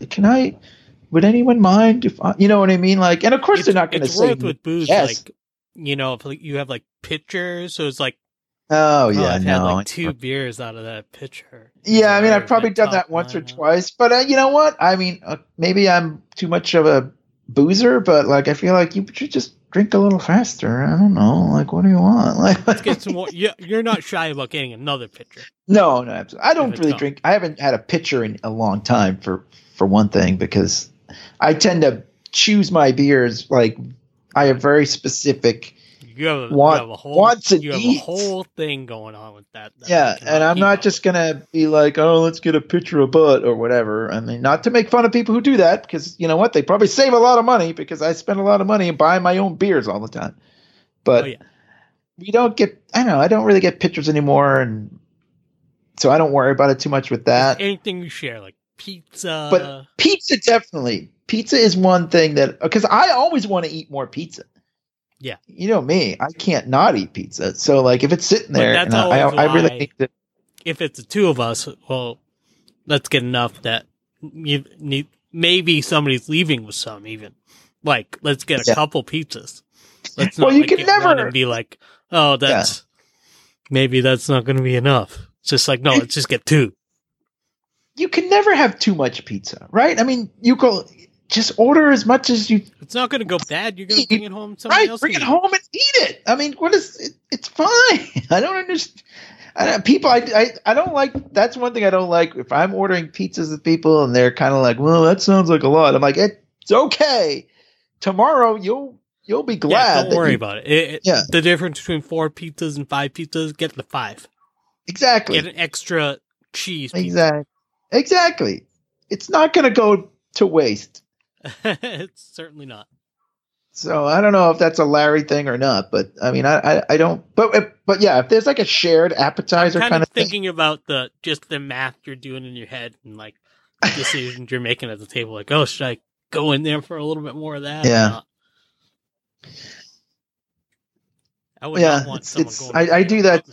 Would anyone mind if you know what I mean? Like, and of course they're not going to say
with booze.
Yes.
Like, if you have like pitchers, so it's like,
oh yeah,
I've
no,
had like 2 beers out of that pitcher.
Yeah, I mean, I've probably done that once or twice, but you know what? I mean, maybe I'm too much of a boozer, but like, I feel like you should just drink a little faster. I don't know. Like, what do you want? Like,
let's get some more. You're not shy about getting another pitcher.
No, absolutely. I don't really drink. I haven't had a pitcher in a long time for one thing, because I tend to choose my beers. Like, I have very specific
you have a
wants and needs.
You have a whole thing going on with that.
Yeah, and I'm not just going to be like, oh, let's get a pitcher of Bud or whatever. I mean, not to make fun of people who do that, because you know what? They probably save a lot of money, because I spend a lot of money buying my own beers all the time. But we don't get, I don't really get pitchers anymore, and so I don't worry about it too much with that.
Anything you share, like pizza.
But pizza, definitely. Pizza is one thing that, because I always want to eat more pizza.
Yeah.
You know me, I can't not eat pizza. So like, if it's sitting there, and I really need to.
If it's the two of us, well, let's get enough that you need, maybe somebody's leaving with some even. Like, let's get a couple pizzas. Let's not
you can never
and be like, oh, maybe that's not going to be enough. It's just like, no, let's just get 2.
You can never have too much pizza, right? I mean, you go just order as much as you.
It's not going to go bad. You're going to bring it home. Somebody else
bring it home and eat it. I mean, what is it? It's fine. I don't understand. I don't like. That's one thing I don't like. If I'm ordering pizzas with people and they're kind of like, well, that sounds like a lot. I'm like, it's okay. Tomorrow you'll be glad.
Don't worry about it. The difference between 4 pizzas and 5 pizzas, get the 5.
Exactly.
Get an extra cheese pizza.
Exactly. It's not going to go to waste.
It's certainly not.
So I don't know if that's a Larry thing or not, but I mean, I don't. But yeah, if there's like a shared appetizer
I'm
kind of thing.
thinking about just the math you're doing in your head and like the decisions you're making at the table. Like, oh, should I go in there for a little bit more of that?
Yeah.
Or not? I would not want someone going.
I do that.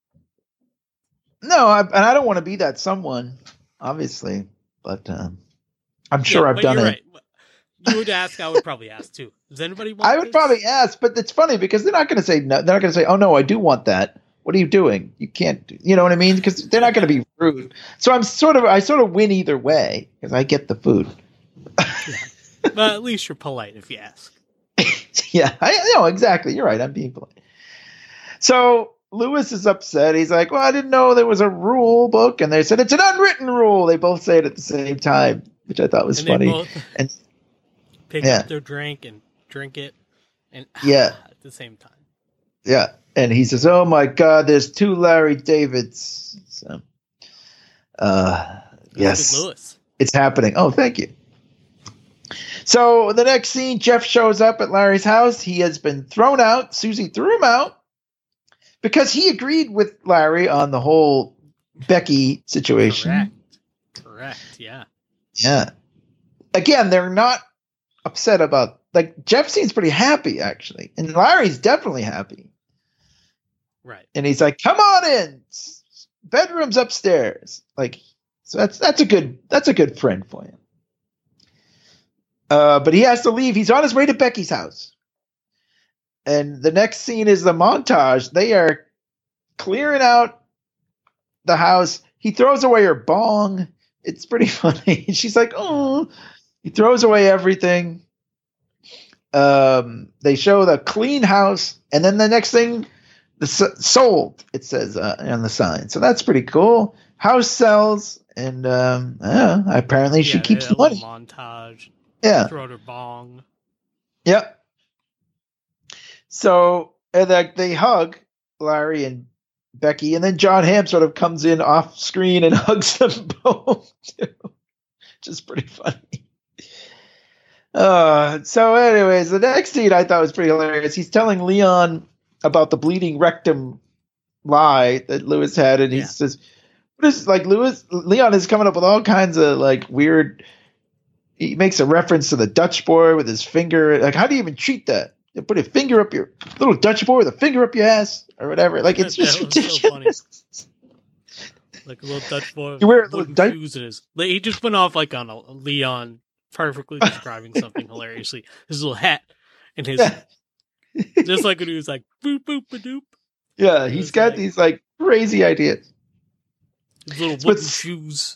No, and I don't want to be that someone, obviously, but I'm sure I've done it.
Right. You would ask, I would probably ask too. Does anybody want
I would
this?
probably ask, but it's funny because they're not going to say no. They're not going to say, "Oh no, I do want that." What are you doing? You can't. You know what I mean? Because they're not going to be rude. So I sort of win either way because I get the food.
But at least you're polite if you ask.
Yeah, I know exactly. You're right. I'm being polite. So Lewis is upset. He's like, "Well, I didn't know there was a rule book," and they said it's an unwritten rule. They both say it at the same time, which I thought was funny.
They both
and
pick up their drink and drink it, and at the same time.
Yeah, and he says, "Oh my God, there's 2 Larry Davids." So, yes,
Lewis.
It's happening. Oh, thank you. So the next scene, Jeff shows up at Larry's house. He has been thrown out. Susie threw him out because he agreed with Larry on the whole Becky situation.
Correct. Yeah.
Yeah. Again, they're not upset about, like, Jeff seems pretty happy actually, and Larry's definitely happy.
Right.
And he's like, "Come on in. Bedroom's upstairs." Like, so that's a good friend for him. But he has to leave. He's on his way to Becky's house. And the next scene is the montage. They are clearing out the house. He throws away her bong. It's pretty funny. She's like, "Oh." He throws away everything. They show the clean house. And then the next thing, sold, it says on the sign. So that's pretty cool. House sells. And apparently she keeps the money.
Montage.
Yeah.
Throw her bong.
Yep. So and they hug, Larry and Becky, and then John Hamm sort of comes in off screen and hugs them both too, which is pretty funny. So anyways, the next scene I thought was pretty hilarious. He's telling Leon about the bleeding rectum lie that Lewis had, and he says, "What is like Leon is coming up with all kinds of like weird." He makes a reference to the Dutch boy with his finger. Like, how do you even treat that? You put a finger up your little Dutch boy with a finger up your ass or whatever. Like, it's just ridiculous.
So like a little Dutch boy.
You wear a little Dutch.
He just went off like on a Leon perfectly describing something hilariously. His little hat and his just like when he was like boop boop ba doop.
Yeah, he's got these like crazy ideas.
His little wooden shoes.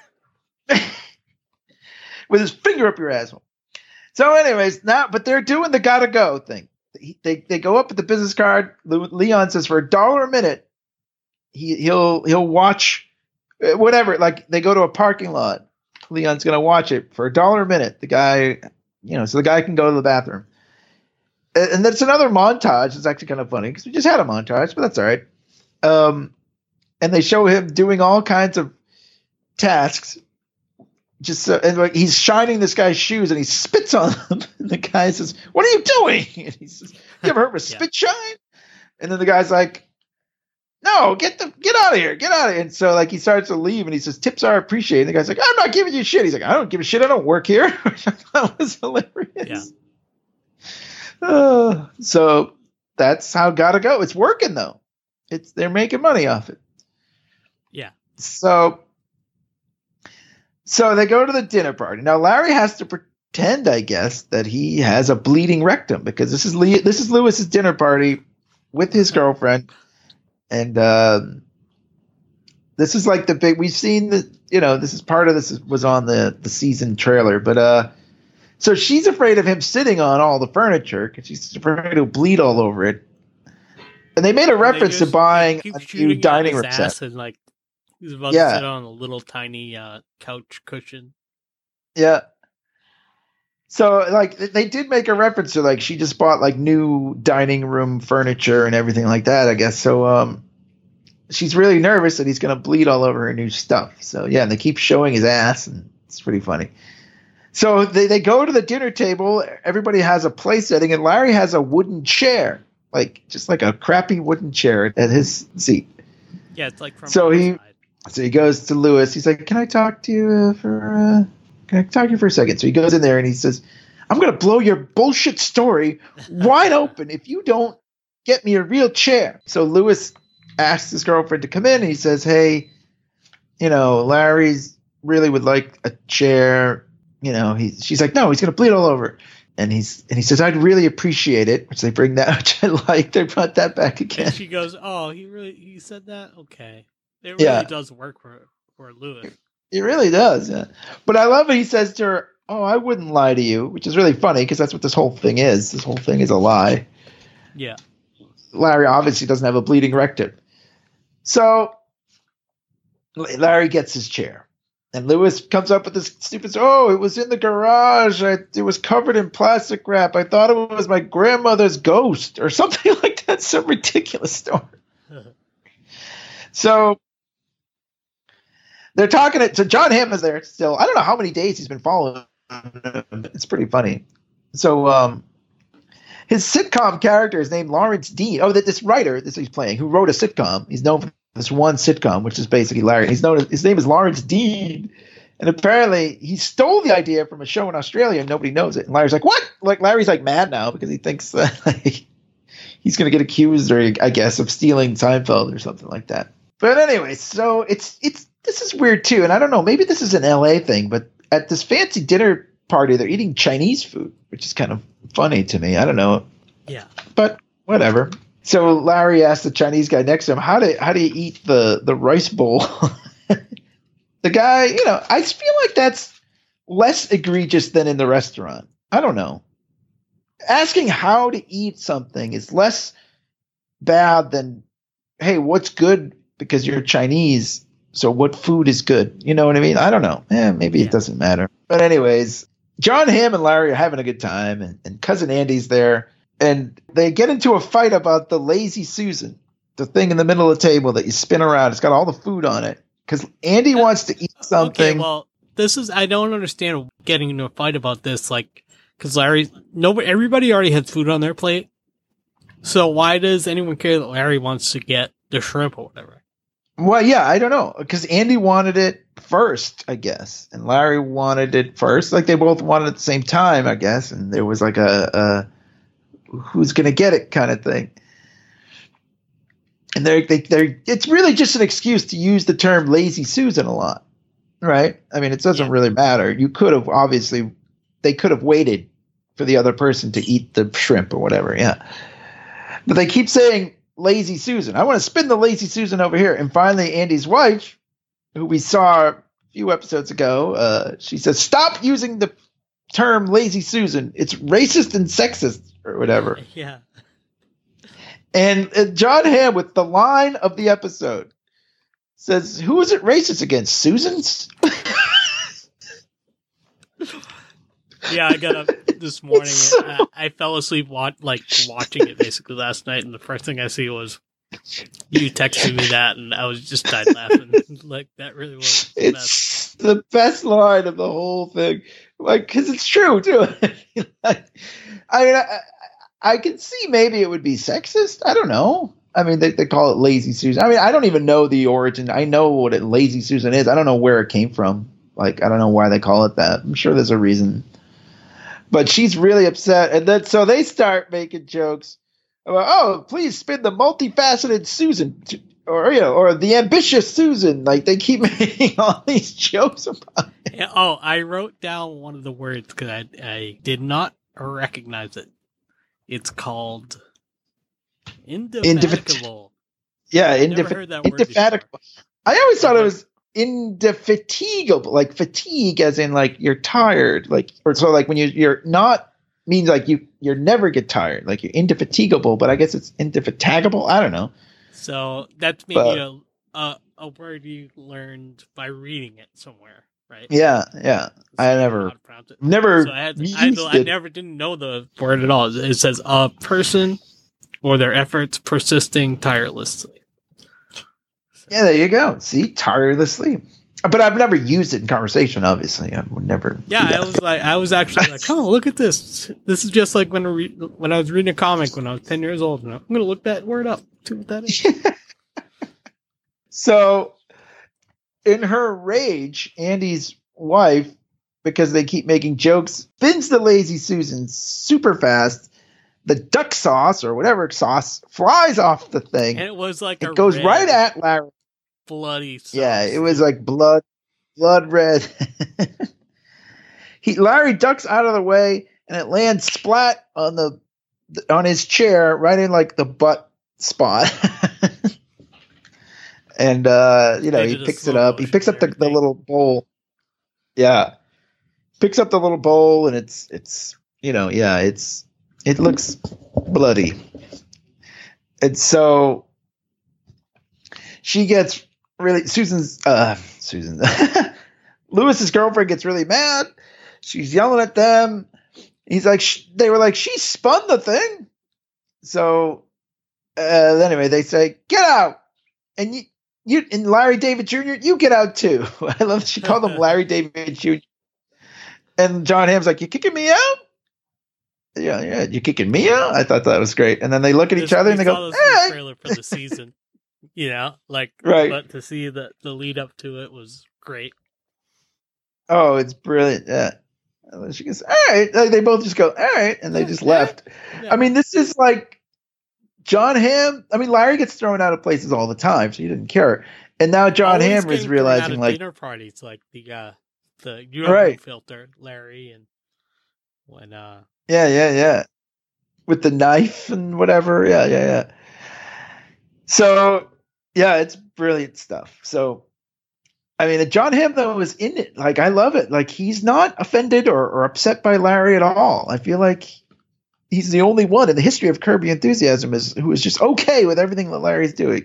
With his finger up your asshole. So anyways, but they're doing the gotta go thing. They go up with the business card. Leon says for $1 a minute, he'll watch whatever. Like they go to a parking lot. Leon's going to watch it for $1 a minute. The guy, so the guy can go to the bathroom. And that's another montage. It's actually kind of funny because we just had a montage, but that's all right. And they show him doing all kinds of tasks. And like he's shining this guy's shoes and he spits on them. And the guy says, "What are you doing?" And he says, "You ever heard of a spit shine?" And then the guy's like, "No, get out of here. Get out of here." And so like he starts to leave and he says, "Tips are appreciated." And the guy's like, "I'm not giving you shit." He's like, "I don't give a shit. I don't work here." Which I thought was hilarious. Yeah. So that's how gotta go. It's working though. They're making money off it.
Yeah.
So they go to the dinner party. Now Larry has to pretend, I guess, that he has a bleeding rectum because this is Lewis's dinner party with his girlfriend, and this is like the big. We've seen this is part of this was on the season trailer, but so she's afraid of him sitting on all the furniture because she's afraid he'll bleed all over it. And they made a reference to buying a new dining room set.
And like he's about to sit on a little tiny couch cushion.
Yeah. So like they did make a reference to like she just bought like new dining room furniture and everything like that, I guess. So she's really nervous that he's going to bleed all over her new stuff. So yeah, and they keep showing his ass, and it's pretty funny. So they go to the dinner table. Everybody has a place setting, and Larry has a wooden chair, just like a crappy wooden chair at his seat.
Yeah, it's like from
So
outside.
he goes to Lewis. He's like, "Can I talk to you for a second?" So he goes in there and he says, "I'm going to blow your bullshit story wide open if you don't get me a real chair." So Lewis asks his girlfriend to come in, and he says, "Hey, Larry's really would like a chair." She's like, "No, he's going to bleed all over." And he says, "I'd really appreciate it," which they bring that, which I like. They brought that back again.
And she goes, "Oh, he said that? Okay." It really
Yeah.
does work for Lewis.
It really does, yeah. But I love it. He says to her, "Oh, I wouldn't lie to you," which is really funny because that's what this whole thing is. This whole thing is a lie.
Yeah.
Larry obviously doesn't have a bleeding rectum. So Larry gets his chair. And Lewis comes up with this stupid, "Oh, it was in the garage. It was covered in plastic wrap. I thought it was my grandmother's ghost," or something like that. Some ridiculous story. So they're talking so John Hamm is there still. I don't know how many days he's been following him. It's pretty funny. So his sitcom character is named Lawrence Dean. Oh, this writer, he's playing, who wrote a sitcom. He's known for this one sitcom, which is basically Larry. His name is Lawrence Dean. And apparently he stole the idea from a show in Australia and nobody knows it. And Larry's like, "What?" Larry's mad now because he thinks that he's going to get accused, or I guess, of stealing Seinfeld or something like that. But anyway, so this is weird too. And I don't know, maybe this is an LA thing, but at this fancy dinner party, they're eating Chinese food, which is kind of funny to me. I don't know.
Yeah.
But whatever. So Larry asked the Chinese guy next to him, how do you eat the rice bowl? The guy, I feel like that's less egregious than in the restaurant. I don't know. Asking how to eat something is less bad than, "Hey, what's good because you're Chinese? So what food is good?" You know what I mean? I don't know. Maybe it doesn't matter. But anyways, John Hamm and Larry are having a good time, and Cousin Andy's there. And they get into a fight about the Lazy Susan, the thing in the middle of the table that you spin around. It's got all the food on it. Because Andy wants to eat something.
Okay, well, I don't understand getting into a fight about this. Because everybody already has food on their plate. So why does anyone care that Larry wants to get the shrimp or whatever?
Well, yeah, I don't know. Because Andy wanted it first, I guess. And Larry wanted it first. They both wanted it at the same time, I guess. And there was a who's going to get it kind of thing. And it's really just an excuse to use the term Lazy Susan a lot, right? I mean, it doesn't really matter. They could have waited for the other person to eat the shrimp or whatever, yeah. But they keep saying Lazy Susan. I want to spin the Lazy Susan over here. And finally, Andy's wife, who we saw a few episodes ago, she says, "Stop using the term Lazy Susan. It's racist and sexist," or whatever.
Yeah.
And John Hamm, with the line of the episode, says, "Who is it racist against? Susans?"
Yeah, I got up this morning. And I fell asleep watching it basically last night, and the first thing I see was you texted me that, and I was just died laughing. That really was.
It's the best line of the whole thing, because it's true too. I can see maybe it would be sexist. I don't know. I mean, they call it Lazy Susan. I mean, I don't even know the origin. I know what Lazy Susan is. I don't know where it came from. I don't know why they call it that. I'm sure there's a reason. But she's really upset. And then so they start making jokes about, "Oh, please spin the multifaceted Susan," or the ambitious Susan. They keep making all these jokes about it.
Yeah, I wrote down one of the words because I did not recognize it. It's called indefatigable.
Yeah,
Never heard that word
indefatigable. I always thought it was indefatigable, fatigue as in you're tired, when you're not means you never get tired, you're indefatigable, but I guess it's indefatigable. I don't know.
So that's maybe a word you learned by reading it somewhere, right?
Yeah. I never
So I never didn't know the word at all. It says a person or their efforts persisting tirelessly.
Yeah, there you go. See, tirelessly. But I've never used it in conversation. Obviously, I would never.
Yeah,
do that.
I was actually like, oh, look at this. This is just like when I was reading a comic when I was 10 years old. And I'm gonna look that word up. See what that is.
So, in her rage, Andy's wife, because they keep making jokes, spins the Lazy Susan super fast. The duck sauce or whatever sauce flies off the thing.
And it was like
it goes right at Larry.
Bloody sauce.
Yeah, it was like blood red. Larry ducks out of the way, and it lands splat on his chair, right in like the butt spot. And he picks it up. He picks up the little bowl. Yeah, picks up the little bowl, and it looks bloody. And so she gets really Lewis's girlfriend gets really mad. She's yelling at them. He's like, they were like, she spun the thing. So anyway, they say, get out. And you and Larry David Jr., you get out too. I love she called him Larry David Jr. And John Hamm's like, you kicking me out? Yeah, you kicking me out? I thought that was great. And then they look at each other and they go,
hey! Trailer for the season. Right. But to see the lead up to it was great.
Oh, it's brilliant. Yeah. And then she goes, all right. They both just go, all right. And they just left. Yeah. I mean, this is like John Hamm. I mean, Larry gets thrown out of places all the time, so he didn't care. And now John Hamm is realizing, like,
dinner parties, like the UFO filter, Larry, and when
yeah, with the knife and whatever, yeah. So yeah, it's brilliant stuff. So I mean, John Hamm though is in it. Like, I love it. Like, he's not offended or upset by Larry at all. I feel like he's the only one in the history of Curb Your Enthusiasm who is just okay with everything that Larry's doing.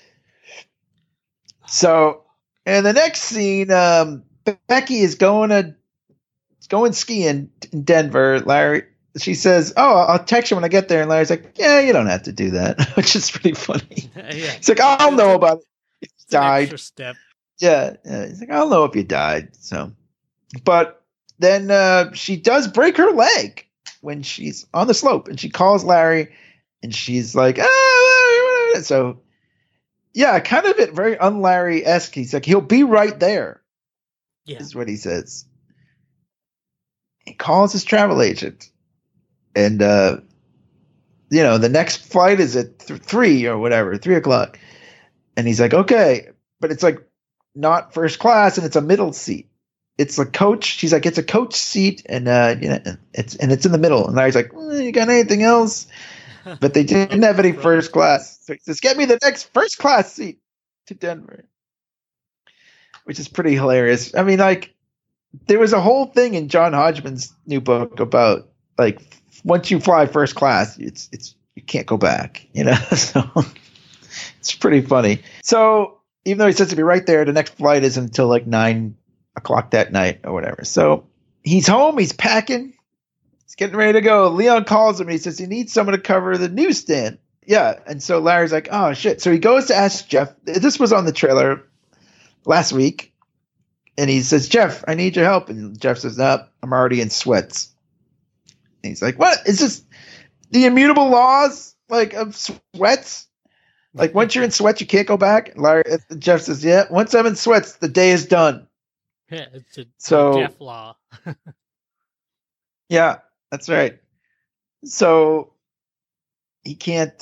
So, and the next scene, Becky is going skiing in Denver. Larry, she says, "Oh, I'll text you when I get there." And Larry's like, "Yeah, you don't have to do that," which is pretty funny. Yeah. He's like, "I'll know about it. If you died."
Extra step.
Yeah. He's like, "I'll know if you died." So, but then she does break her leg when she's on the slope, and she calls Larry, and she's like, "Ah!" So, yeah, kind of it very un-Larry-esque. He's like, "He'll be right there." Yeah, is what he says. He calls his travel agent, and the next flight is at 3 or whatever, 3:00, and he's like, "Okay," but it's like not first class, and it's a middle seat. It's a coach. She's like, "It's a coach seat," and it's in the middle. And Larry's like, "You got anything else?" But they didn't have any first class, so he says, "Get me the next first class seat to Denver," which is pretty hilarious. I mean, like, there was a whole thing in John Hodgman's new book about, like, once you fly first class, it's you can't go back, So it's pretty funny. So even though he says to be right there, the next flight isn't until like 9:00 that night or whatever. So he's home, he's packing, he's getting ready to go. Leon calls him and he says he needs someone to cover the newsstand. Yeah, and so Larry's like, "Oh shit!" So he goes to ask Jeff. This was on the trailer last week. And he says, "Jeff, I need your help." And Jeff says, "No, I'm already in sweats." And he's like, "What? Is this the immutable laws, like, of sweats? Like, once you're in sweats, you can't go back?" And Jeff says, "Yeah, once I'm in sweats, the day is done."
Yeah, it's a Jeff law.
Yeah, that's right. So he can't,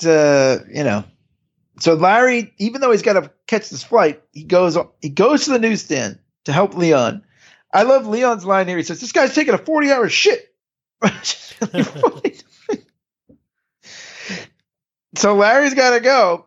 So Larry, even though he's got to catch this flight, he goes to the newsstand to help Leon. I love Leon's line here. He says, "This guy's taking a 40-hour shit." Really funny. So Larry's got to go.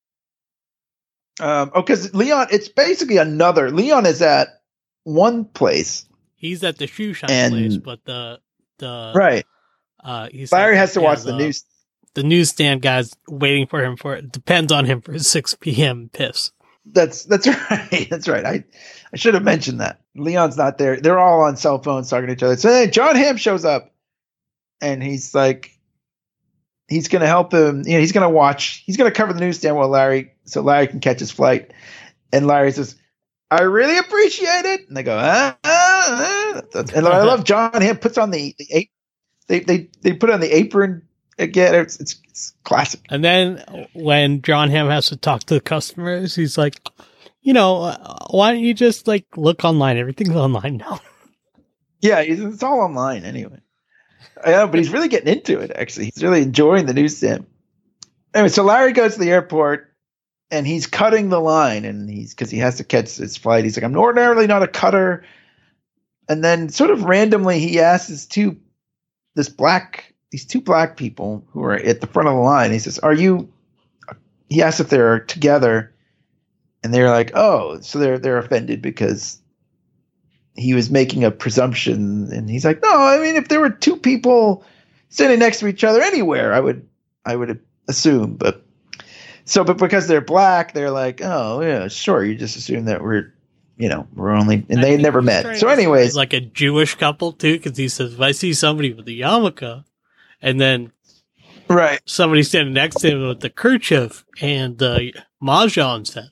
Because Leon, it's basically Leon is at one place.
He's at the shoe shine place, but the
right. Larry has to watch the news.
The newsstand guy's waiting for him it depends on him for his 6 p.m. piss.
That's right. That's right. I should have mentioned that. Leon's not there. They're all on cell phones talking to each other. So then John Hamm shows up, and he's like, he's going to help him. You know, he's going to watch. He's going to cover the newsstand while so Larry can catch his flight. And Larry says, "I really appreciate it." And they go, And I love John Hamm puts on the they put on the apron again. It's classic.
And then when John Hamm has to talk to the customers, he's like, you know, why don't you just like look online? Everything's online now.
Yeah, it's all online anyway. I know, but he's really getting into it, actually. He's really enjoying the newsstand. Anyway, so Larry goes to the airport, and he's cutting the line, and because he has to catch his flight. He's like, I'm ordinarily not a cutter. And then sort of randomly, he asks these two black people who are at the front of the line. He says, he asks if they're together, and they're like, oh, so they're offended because he was making a presumption, and he's like, no, I mean, if there were two people sitting next to each other anywhere, I would assume, but because they're black, they're like, oh yeah, sure, you just assume that we're only, and they never met. So anyways,
like a Jewish couple too, because he says, if I see somebody with a yarmulke, and then
right,
somebody standing next to him with the kerchief and the mahjong set.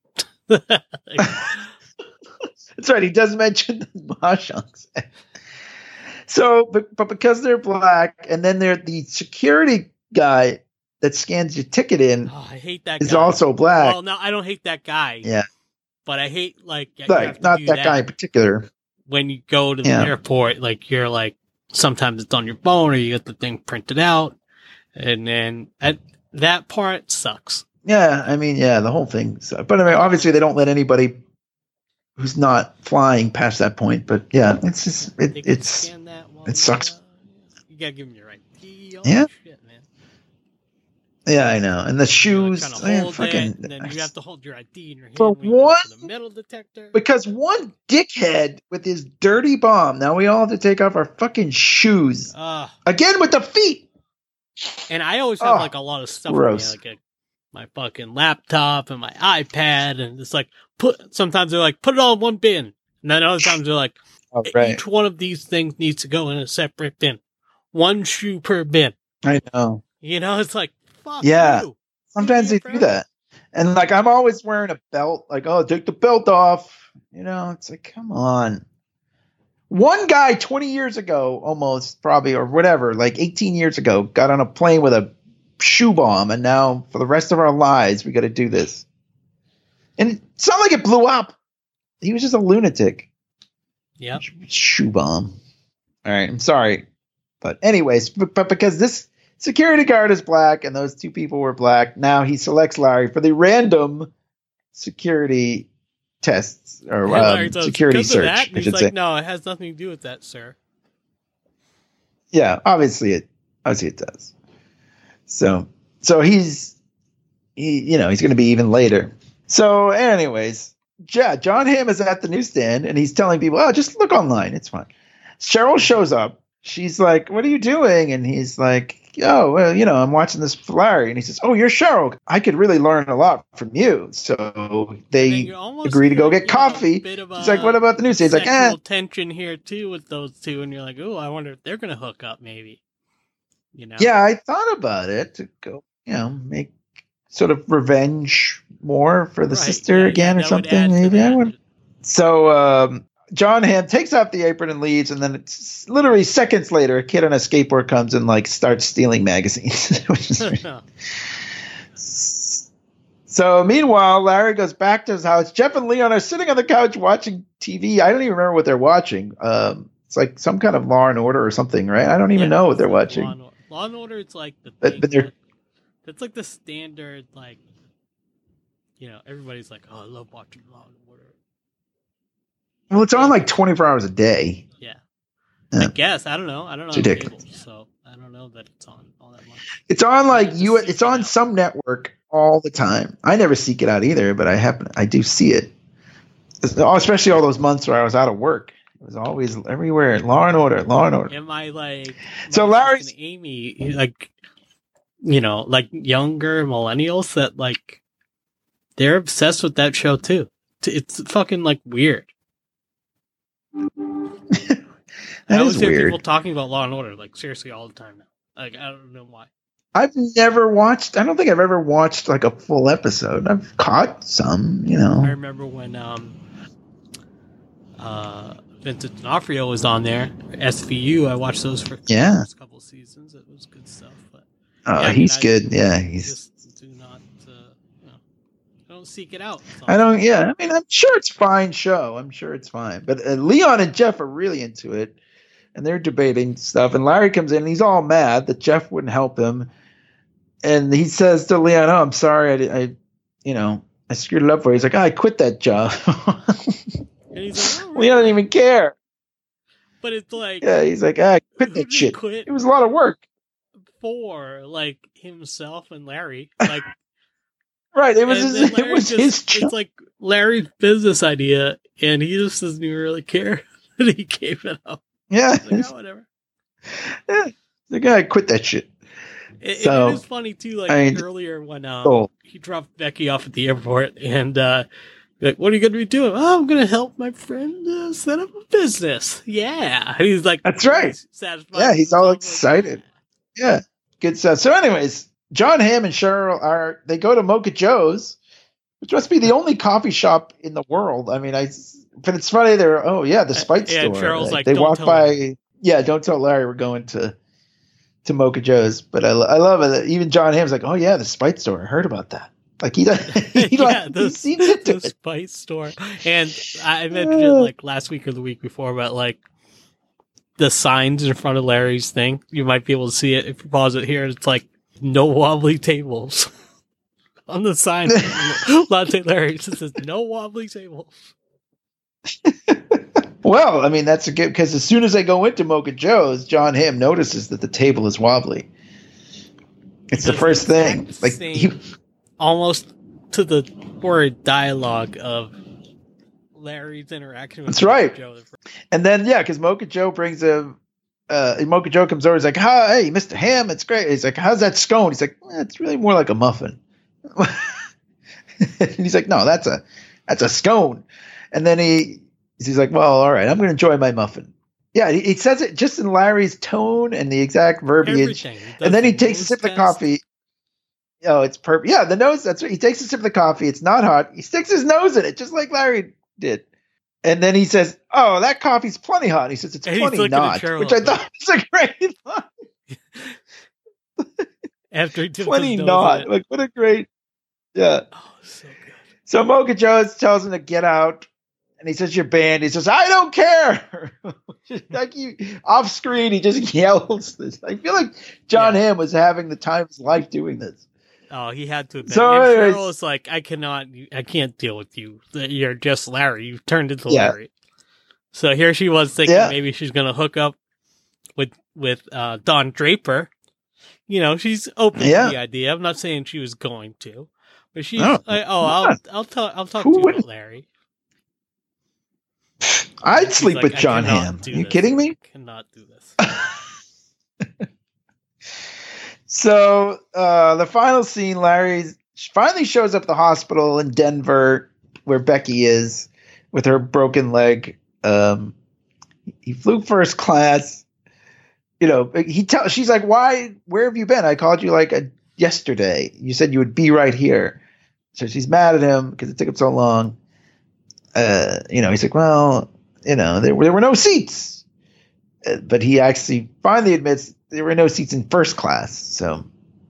That's right. He does mention the mahjong set. So, but because they're black, and then they're the security guy that scans your ticket in.
Oh, I hate that.
Is
guy.
Also black.
Well, no, I don't hate that guy.
Yeah,
but I hate like
not that guy in particular.
When you go to the airport, like you're like sometimes it's on your phone or you get the thing printed out, and then that part sucks.
Yeah, I mean, the whole thing. But I mean, obviously they don't let anybody who's not flying past that point. But yeah, it's just it sucks.
You gotta give them your ID.
Yeah.
Shit, man.
Yeah, I know. And the shoes,
and then you have to hold your ID in your hand.
For
the metal detector.
Because one dickhead with his dirty bomb. Now we all have to take off our fucking shoes again with the feet.
And I always have like a lot of stuff
gross.
With me, like my fucking laptop and my iPad, and it's like sometimes they're like put it all in one bin, and then other times they're like each one of these things needs to go in a separate bin, one shoe per bin.
I know.
You know, it's like fuck.
Yeah.
You.
Sometimes they do that, and like I'm always wearing a belt. Like, oh, take the belt off. You know, it's like, come on. One guy 20 years ago, almost probably, or whatever, like 18 years ago, got on a plane with a shoe bomb, and now for the rest of our lives we got to do this. And it's not like it blew up. He was just a lunatic.
Yeah.
Shoe bomb. All right, I'm sorry, but anyways, but because this security guard is black and those two people were black, now he selects Larry for the random security tests or security search.
I should say. No, it has nothing to do with that, sir.
Yeah, obviously it does. So he's going to be even later. So anyways, John Hamm is at the newsstand and he's telling people, oh, just look online. It's fine. Cheryl shows up. She's like, what are you doing? And he's like, oh, well, I'm watching this for Larry. And he says, oh, you're Cheryl. I could really learn a lot from you. So they agree to go get coffee. She's like, what about the news? He's like,
tension here too with those two. And you're like, oh, I wonder if they're going to hook up maybe.
Yeah, I thought about it to go, make sort of revenge more for the sister again or something. Maybe So John Hamm takes off the apron and leaves, and then it's literally seconds later, a kid on a skateboard comes and like starts stealing magazines. Which is So meanwhile, Larry goes back to his house. Jeff and Leon are sitting on the couch watching TV. I don't even remember what they're watching. It's like some kind of Law and Order or something, right? I don't even know what they're watching.
Law and Order, it's like the thing that's like the standard, like, everybody's like, oh, I love watching Law and Order.
Well, it's on like 24 hours a day.
Yeah. I guess. I don't know. I don't know.
It's ridiculous.
Cable, so I don't know that it's on all that much.
It's on like it's on some network all the time. I never seek it out either, but I do see it. Especially all those months where I was out of work. It was always everywhere. Law and Order.
Am I like
so Larry's
Amy, like, like younger millennials that like they're obsessed with that show too. It's fucking like weird.
That
I
is
always hear
weird.
people talking about Law and Order like seriously all the time now. Like I don't know why.
I've never watched. I don't think I've ever watched like a full episode. I've caught some,
I remember when Vincent D'Onofrio was on there. SVU. I watched those for the first couple seasons. It was good stuff. But
he's good. Yeah, he's.
Just do not. Don't seek it out.
I don't. Yeah, I mean, I'm sure it's a fine show. I'm sure it's fine. But Leon and Jeff are really into it, and they're debating stuff. And Larry comes in, and he's all mad that Jeff wouldn't help him. And he says to Leon, "Oh, I'm sorry. I screwed it up for you." He's like, I quit that job.
And he's like, oh,
Leon doesn't even care.
But it's like,
yeah, he's like, I quit that shit. It was a lot of work
for like himself and Larry. Like,
right. It was his job.
It's like Larry's business idea, and he just doesn't even really care that he gave it up.
Yeah.
Like, whatever.
Yeah. The guy quit that shit.
It is funny too. Like earlier when he dropped Becky off at the airport, and like, what are you going to be doing? Oh, I'm going to help my friend set up a business. Yeah, and he's like,
that's right.
Satisfied.
Yeah, he's all excited. Yeah, good stuff. So, anyways, John Hamm and Cheryl they go to Mocha Joe's, which must be the only coffee shop in the world. I mean, but it's funny. They're the Spite store.
And Cheryl's like,
they walk by. Larry. Yeah, don't tell Larry we're going to Mocha Joe's. But I love it that even John Hamm's like, oh yeah, the Spite store. I heard about that. Like he does, he seems into
the Spice store. And I mentioned it like last week or the week before about like the signs in front of Larry's thing. You might be able to see it if you pause it here. It's like no wobbly tables on the sign. Latte Larry's it says no wobbly tables.
Well, I mean that's a good because as soon as they go into Mocha Joe's, John Hamm notices that the table is wobbly. It's the first thing. Like
almost to the word dialogue of Larry's interaction with
That's right.
Joe.
And then, because Mocha Joe brings Mocha Joe comes over. He's like, hey, Mr. Hamm, it's great. He's like, how's that scone? He's like, it's really more like a muffin. And he's like, no, that's a scone. And then he's like, well, all right, I'm going to enjoy my muffin. Yeah, he says it just in Larry's tone and the exact verbiage. And then he takes a sip of the coffee. Oh, it's perfect. Yeah, the nose. That's right. He takes a sip of the coffee. It's not hot. He sticks his nose in it, just like Larry did. And then he says, "Oh, that coffee's plenty hot." He says, "It's plenty not," which I thought was a great line.
After he dipped
plenty
his nose
not.
in it.
Like what a great. Yeah.
Oh, so good.
So Mocha Joe tells him to get out, and he says, "You're banned." He says, "I don't care." Like off screen, he just yells this. I feel like John Hamm was having the time of his life doing this.
Oh, he had to.
So
and Cheryl was like, I can't deal with you. You're just Larry. You've turned into Larry. So here she was thinking maybe she's going to hook up with Don Draper. You know, she's open to the idea. I'm not saying she was going to, but she's like, I'll talk to you about Larry.
I'd sleep with John Hamm. Are you kidding me?
I cannot do this.
So the final scene, Larry finally shows up at the hospital in Denver where Becky is with her broken leg. He flew first class. You know, she's like, where have you been? I called you like yesterday. You said you would be right here. So she's mad at him because it took him so long. He's like, well, there were no seats. But he actually finally admits there were no seats in first class. So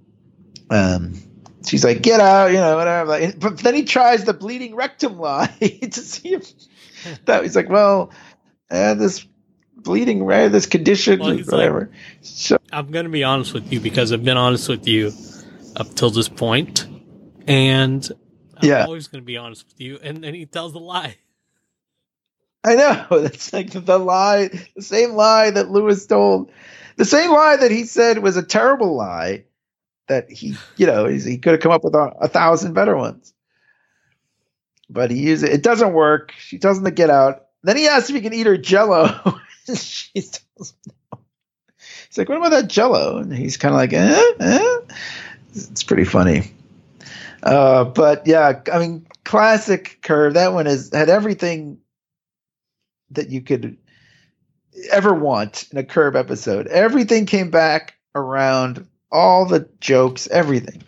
she's like, get out, whatever. But then he tries the bleeding rectum lie to see if he's like, well, this bleeding, this condition, whatever.
Like, so I'm going to be honest with you because I've been honest with you up till this point, and I'm always going to be honest with you. And then he tells a lie.
I know. That's like the same lie that Lewis told, the same lie that he said was a terrible lie that he could have come up with 1,000 better ones. But he used it. It doesn't work. She tells him to get out. Then he asks if he can eat her Jell-O. She tells him no. He's like, what about that Jell-O? And he's kind of like, It's pretty funny. But yeah, I mean, classic Curve. That one had everything that you could ever want in a Curb episode. Everything came back around all the jokes, everything.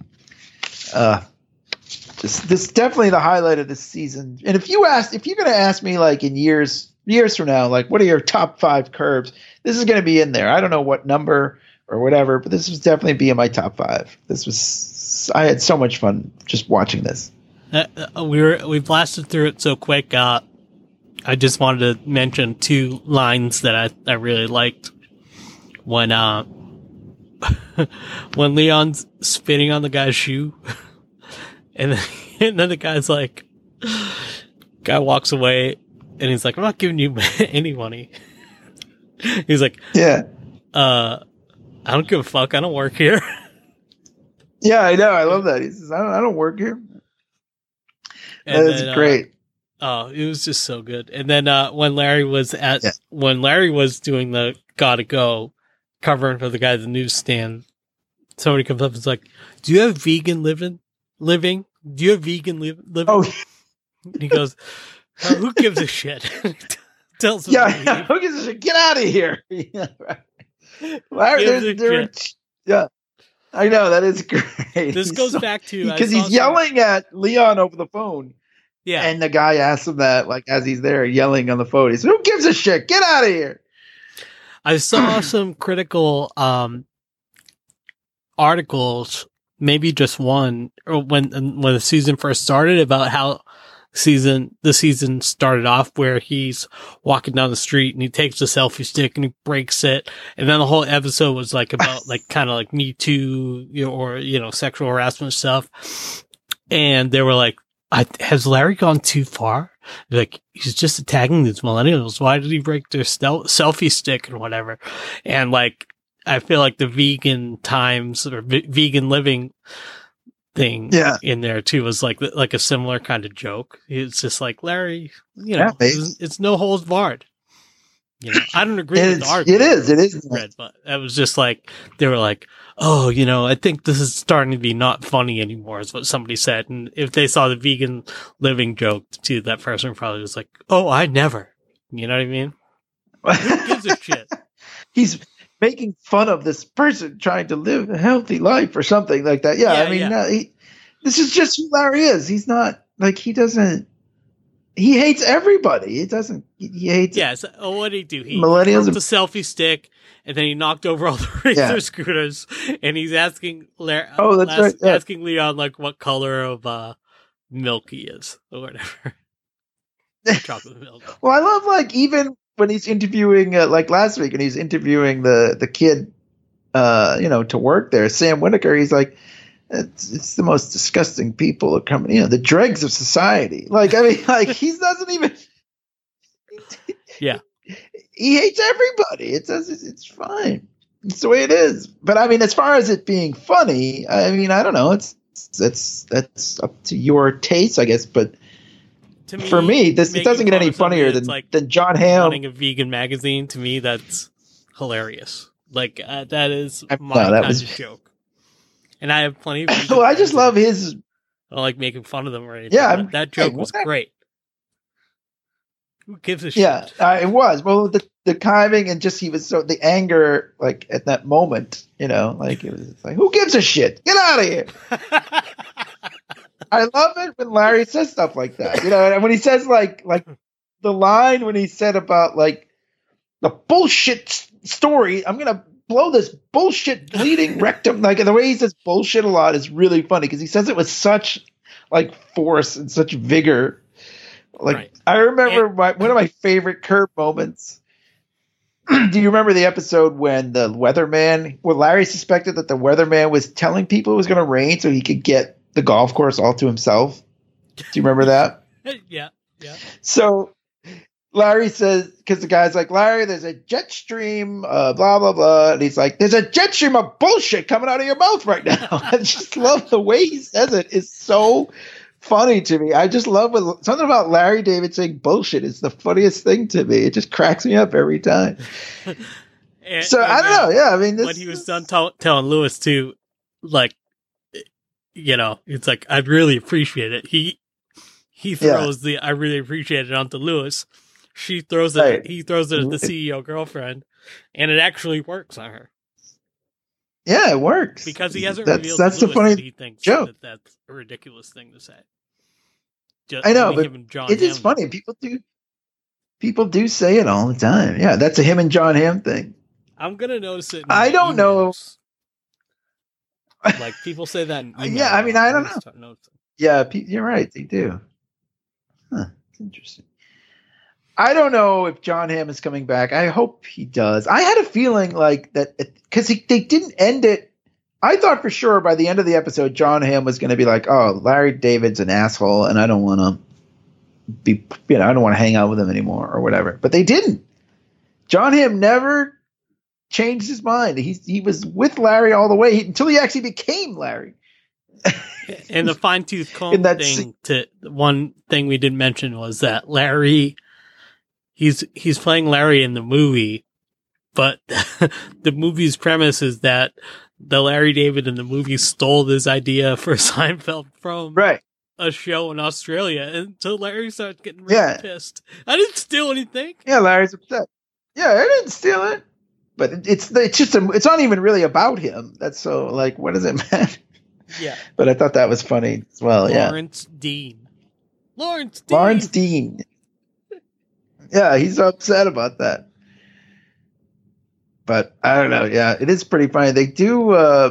This definitely the highlight of this season. And if you're going to ask me like in years from now, like what are your top 5 Curbs? This is going to be in there. I don't know what number or whatever, but this was definitely be in my top 5. I had so much fun just watching this.
We blasted through it so quick. I just wanted to mention 2 lines that I really liked. When when Leon's spitting on the guy's shoe, and then the guy's like, guy walks away, and he's like, "I'm not giving you any money." He's like,
"Yeah,
I don't give a fuck. I don't work here."
Yeah, I know. I love that. He says, "I don't work here." That's great.
Oh, it was just so good. And then when Larry was doing the Gotta Go, covering for the guy at the newsstand, somebody comes up and is like, "Do you have vegan living? Do you have vegan living?"
Oh,
and he goes, "Oh, who gives a shit?" Tells him,
who gives a shit? Get out of here. Yeah, right. Larry, yeah. I know, that is great.
This goes back to
because he's yelling at Leon over the phone.
Yeah,
and the guy asks him that, like as he's there yelling on the phone. He says, "Who gives a shit? Get out of here!"
I saw some critical articles, maybe just one, or when the season first started, about how the season started off where he's walking down the street and he takes the selfie stick and he breaks it, and then the whole episode was like about like kind of like Me Too, or sexual harassment stuff, and they were like, has Larry gone too far? Like, he's just attacking these millennials. Why did he break their selfie stick and whatever? And like, I feel like the vegan times or vegan living thing in there too was like a similar kind of joke. It's just like, Larry, it's no holds barred. I don't agree with the art.
It is
read, but it was just like, they were like, "Oh, I think this is starting to be not funny anymore," is what somebody said. And if they saw the vegan living joke too, that person probably was like, "Oh, I never." You know what I mean? Who gives a shit?
He's making fun of this person trying to live a healthy life or something like that. This is just who Larry is. He's not like, he hates everybody. He hates.
Yeah. So, what did he do? He
millennials.
broke the selfie stick, and then he knocked over all the razor scooters, and he's asking asking Leon like what color of milk he is or whatever. Chocolate milk.
Well, I love like even when he's interviewing like last week, and he's interviewing the kid, to work there, Sam Whitaker. He's like, it's the most disgusting people that come, the dregs of society. Like, I mean, like he doesn't even.
Yeah.
He hates everybody. It's fine. It's the way it is. But I mean, as far as it being funny, I mean, I don't know. That's up to your taste, I guess. But
to me,
for me, it doesn't get any funnier than John Hamm
running a vegan magazine. To me, that's hilarious. Like that is my kind of joke. And I have plenty of.
Well, I just love his.
I don't like making fun of them or anything.
Yeah,
that joke was great. Who gives a shit?
Yeah, it was. Well, the timing and just the anger, like at that moment, like it was like, who gives a shit? Get out of here. I love it when Larry says stuff like that, and when he says like the line when he said about like the bullshit story, I'm gonna blow this bullshit bleeding rectum. Like the way he says bullshit a lot is really funny because he says it with such like force and such vigor. Like right. I remember one of my favorite Curb moments. Do you remember the episode when where Larry suspected that the weatherman was telling people it was going to rain so he could get the golf course all to himself? Do you remember that?
Yeah.
So Larry says, because the guy's like, Larry, there's a jet stream, blah, blah, blah. And he's like, there's a jet stream of bullshit coming out of your mouth right now. I just love the way he says it. It's so funny to me. I just love something about Larry David saying bullshit. It's the funniest thing to me. It just cracks me up every time. I don't know. Yeah, I mean,
when he was done telling Lewis to, like, it's like, I'd really appreciate it. He throws I really appreciate it onto Lewis. She throws it. Right. He throws it at the CEO girlfriend, and it actually works on her.
Yeah, it works
because he hasn't
That's
revealed
that's
to
the
Lewis
funny
that he thinks
joke.
that that's a ridiculous thing to say. Just
I know,
only
but
him and John
it is
Hamm.
funny. People do say it all the time. Yeah, that's a him and John Hamm thing.
I'm gonna notice it. In
I
my
don't know.
emails. Like people say that in email.
Yeah, I mean, I don't know.
Start noticing.
Yeah, you're right. They do. Huh, it's interesting. I don't know if John Hamm is coming back. I hope he does. I had a feeling like that because they didn't end it. I thought for sure by the end of the episode, John Hamm was going to be like, "Oh, Larry David's an asshole, and I don't want to be, I don't want to hang out with him anymore or whatever." But they didn't. John Hamm never changed his mind. He was with Larry all the way until he actually became Larry.
And the fine tooth comb
In that
thing. One thing we didn't mention was that Larry, he's playing Larry in the movie, but the movie's premise is that the Larry David in the movie stole this idea for Seinfeld from
Right.
a show in Australia, and so Larry starts getting really pissed. I didn't steal anything.
Yeah, Larry's upset. Yeah, I didn't steal it. But it's just it's not even really about him. That's so like, what does it matter?
Yeah.
But I thought that was funny as well.
Lawrence Dean.
Lawrence Dean. Yeah, he's upset about that. But I don't know. Yeah, it is pretty funny. They do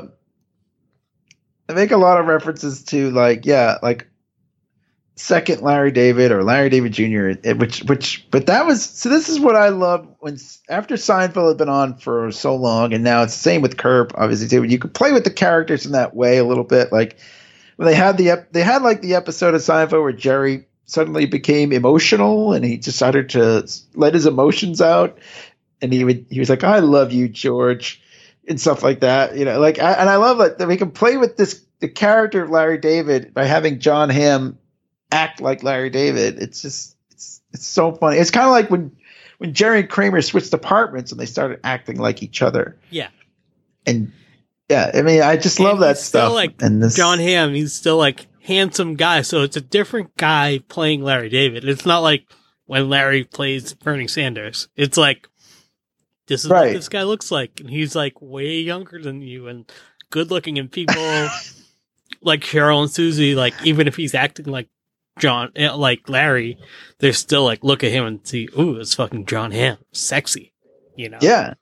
they make a lot of references to like second Larry David or Larry David Jr. But that was so. This is what I loved when after Seinfeld had been on for so long, and now it's the same with Curb, obviously too. You could play with the characters in that way a little bit, like when they had the episode of Seinfeld where Jerry suddenly became emotional and he decided to let his emotions out, and he was like, "I love you, George," and stuff like that. And I love that we can play with the character of Larry David by having John Hamm act like Larry David. It's so funny. It's kind of like when Jerry and Kramer switched apartments and they started acting like each other.
Yeah.
And yeah, I mean, I just love that stuff.
Like
and
John Hamm, he's still like handsome guy, so it's a different guy playing Larry David. It's not like when Larry plays Bernie Sanders. It's like this is what this guy looks like, and he's like way younger than you and good looking, and people like Cheryl and Susie, like even if he's acting like like Larry, they're still like look at him and see, ooh, it's fucking John Hamm, sexy,
Yeah.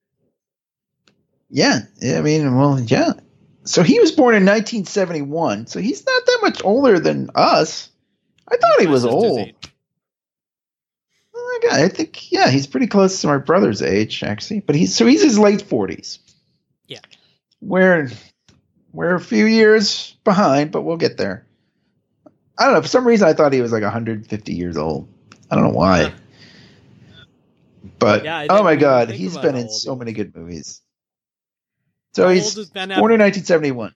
I mean, well, yeah. So he was born in 1971, so he's not that much older than us. I thought he was old. Oh my God, I think he's pretty close to my brother's age actually, but he's his late 40s.
Yeah.
We're a few years behind, but we'll get there. I don't know. For some reason, I thought he was like 150 years old. I don't know why. But, oh my God, he's been in so many good movies. So he's born in 1971.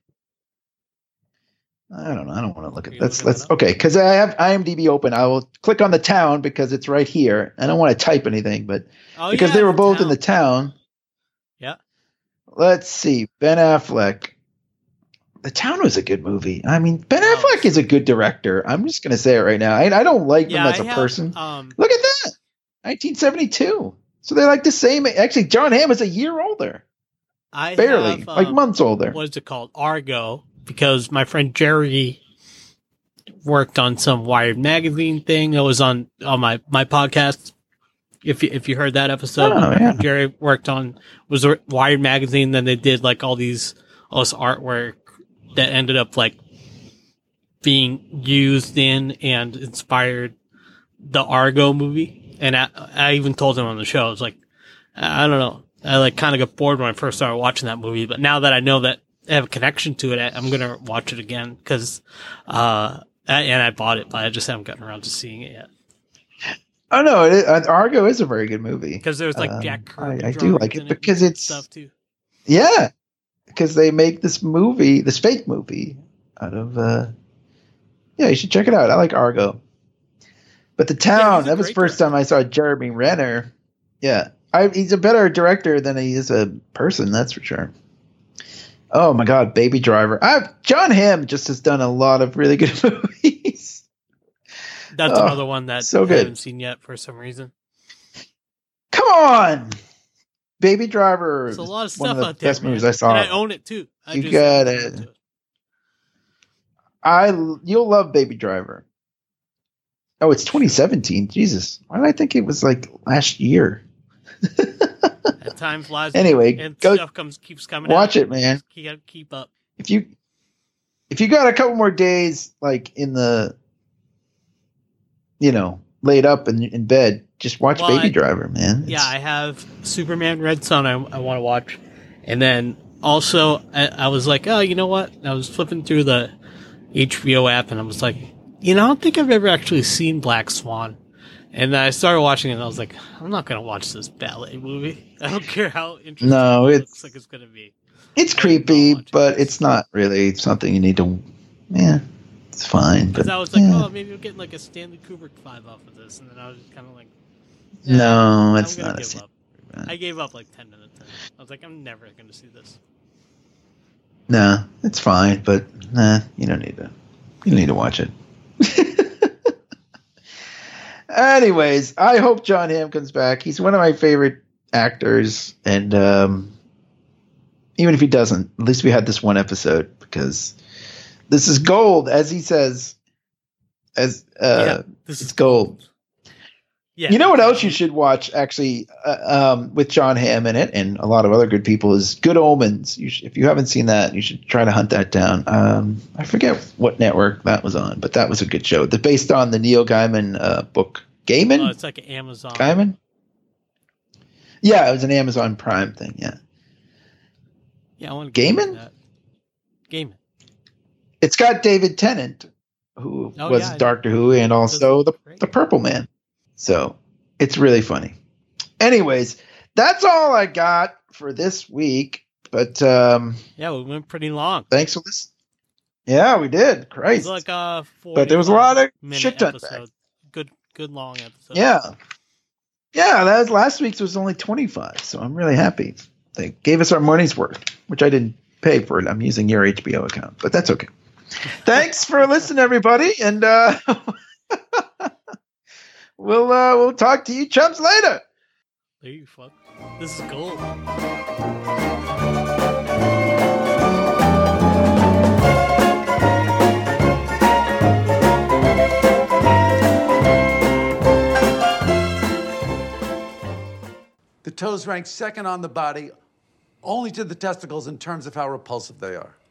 I don't know. I don't want to look at let's okay, because I have IMDb open. I will click on the town because it's right here. I don't want to type anything, but because they were both in the town.
Yeah.
Let's see. Ben Affleck. The Town was a good movie. I mean, Ben Affleck is a good director. I'm just going to say it right now. I don't like him as a person. Look at that. 1972. So they're like the same. Actually, John Hamm is a year older. Barely. Like months older.
What is it called? Argo. Because my friend Jerry worked on some Wired magazine thing that was on my podcast. If you heard that episode, Jerry worked on was Wired magazine. Then they did like all this artwork that ended up like being used in and inspired the Argo movie. And I even told him on the show, I was like, I don't know. I like kind of got bored when I first started watching that movie, but now that I know that I have a connection to it, I'm going to watch it again because, and I bought it, but I just haven't gotten around to seeing it yet.
Oh no, Argo is a very good movie.
Because there's like Jack Kirby.
I do like it because it's
stuff too.
Yeah. Because they make this fake movie out of, you should check it out. I like Argo. But The Town, that was the first time I saw Jeremy Renner. Yeah. He's a better director than he is a person, that's for sure. Oh my God, Baby Driver. John Hamm just has done a lot of really good movies.
That's another one that
so
I haven't seen yet for some reason.
Come on! Baby Driver
There's
is
a lot of
one
stuff
of the
out there,
best
man.
movies I saw.
And I own it too.
You got it. You'll love Baby Driver. Oh, it's 2017. Jesus, why did I think it was like last year?
At time flies.
Anyway,
and
go
stuff keeps coming out.
watch it, man.
You gotta keep up.
If you got a couple more days, like in the, laid up in bed, just watch
Well,
Baby Driver, man.
Yeah, I have Superman Red Sun I want to watch. And then also, I was like, oh, you know what? I was flipping through the HBO app and I was like, I don't think I've ever actually seen Black Swan. And then I started watching it and I was like, I'm not going to watch this ballet movie. I don't care how interesting
No,
it
it's-
looks like it's going to be.
It's
I'm not
creepy,
watching
but
this.
it's not really something you need to. Yeah, it's fine.
Because
But
I was like,
yeah.
oh, maybe we'll get like a Stanley Kubrick vibe off of this. And then I was just kind of like,
No, it's
I'm gonna
not a
give
Stanley
up. I gave up like 10 minutes in. I was like, I'm never going to see this.
No, it's fine, but you don't need to. You don't need to watch it. Anyways, I hope John Hamm comes back. He's one of my favorite actors, and even if he doesn't, at least we had this one episode because this is gold, as he says. This
This
it's gold.
Yeah.
You know what else you should watch, actually, with John Hamm in it and a lot of other good people, is Good Omens. If you haven't seen that, you should try to hunt that down. I forget what network that was on, but that was a good show. That's based on the Neil Gaiman book. Gaiman?
Oh, it's like an Amazon.
Gaiman? Yeah, it was an Amazon Prime thing, yeah.
Yeah, I want to
Gaiman?
that. Gaiman.
It's got David Tennant, who
Oh,
was
yeah.
Doctor Who and also
Great.
the Purple Man. So it's really funny. Anyways, that's all I got for this week. But
Yeah, we went pretty long.
thanks for listening. Yeah, we did.
It
Christ.
was like a
But there was a lot of
45-minute
shit done back.
episode. Good long episode.
Yeah. Yeah, that was last week's was only 25, so I'm really happy. They gave us our money's worth, which I didn't pay for it. I'm using your HBO account, but that's okay. Thanks for listening, everybody, and we'll talk to you chumps later.
There you fuck. This is gold.
The toes rank second on the body, only to the testicles in terms of how repulsive they are.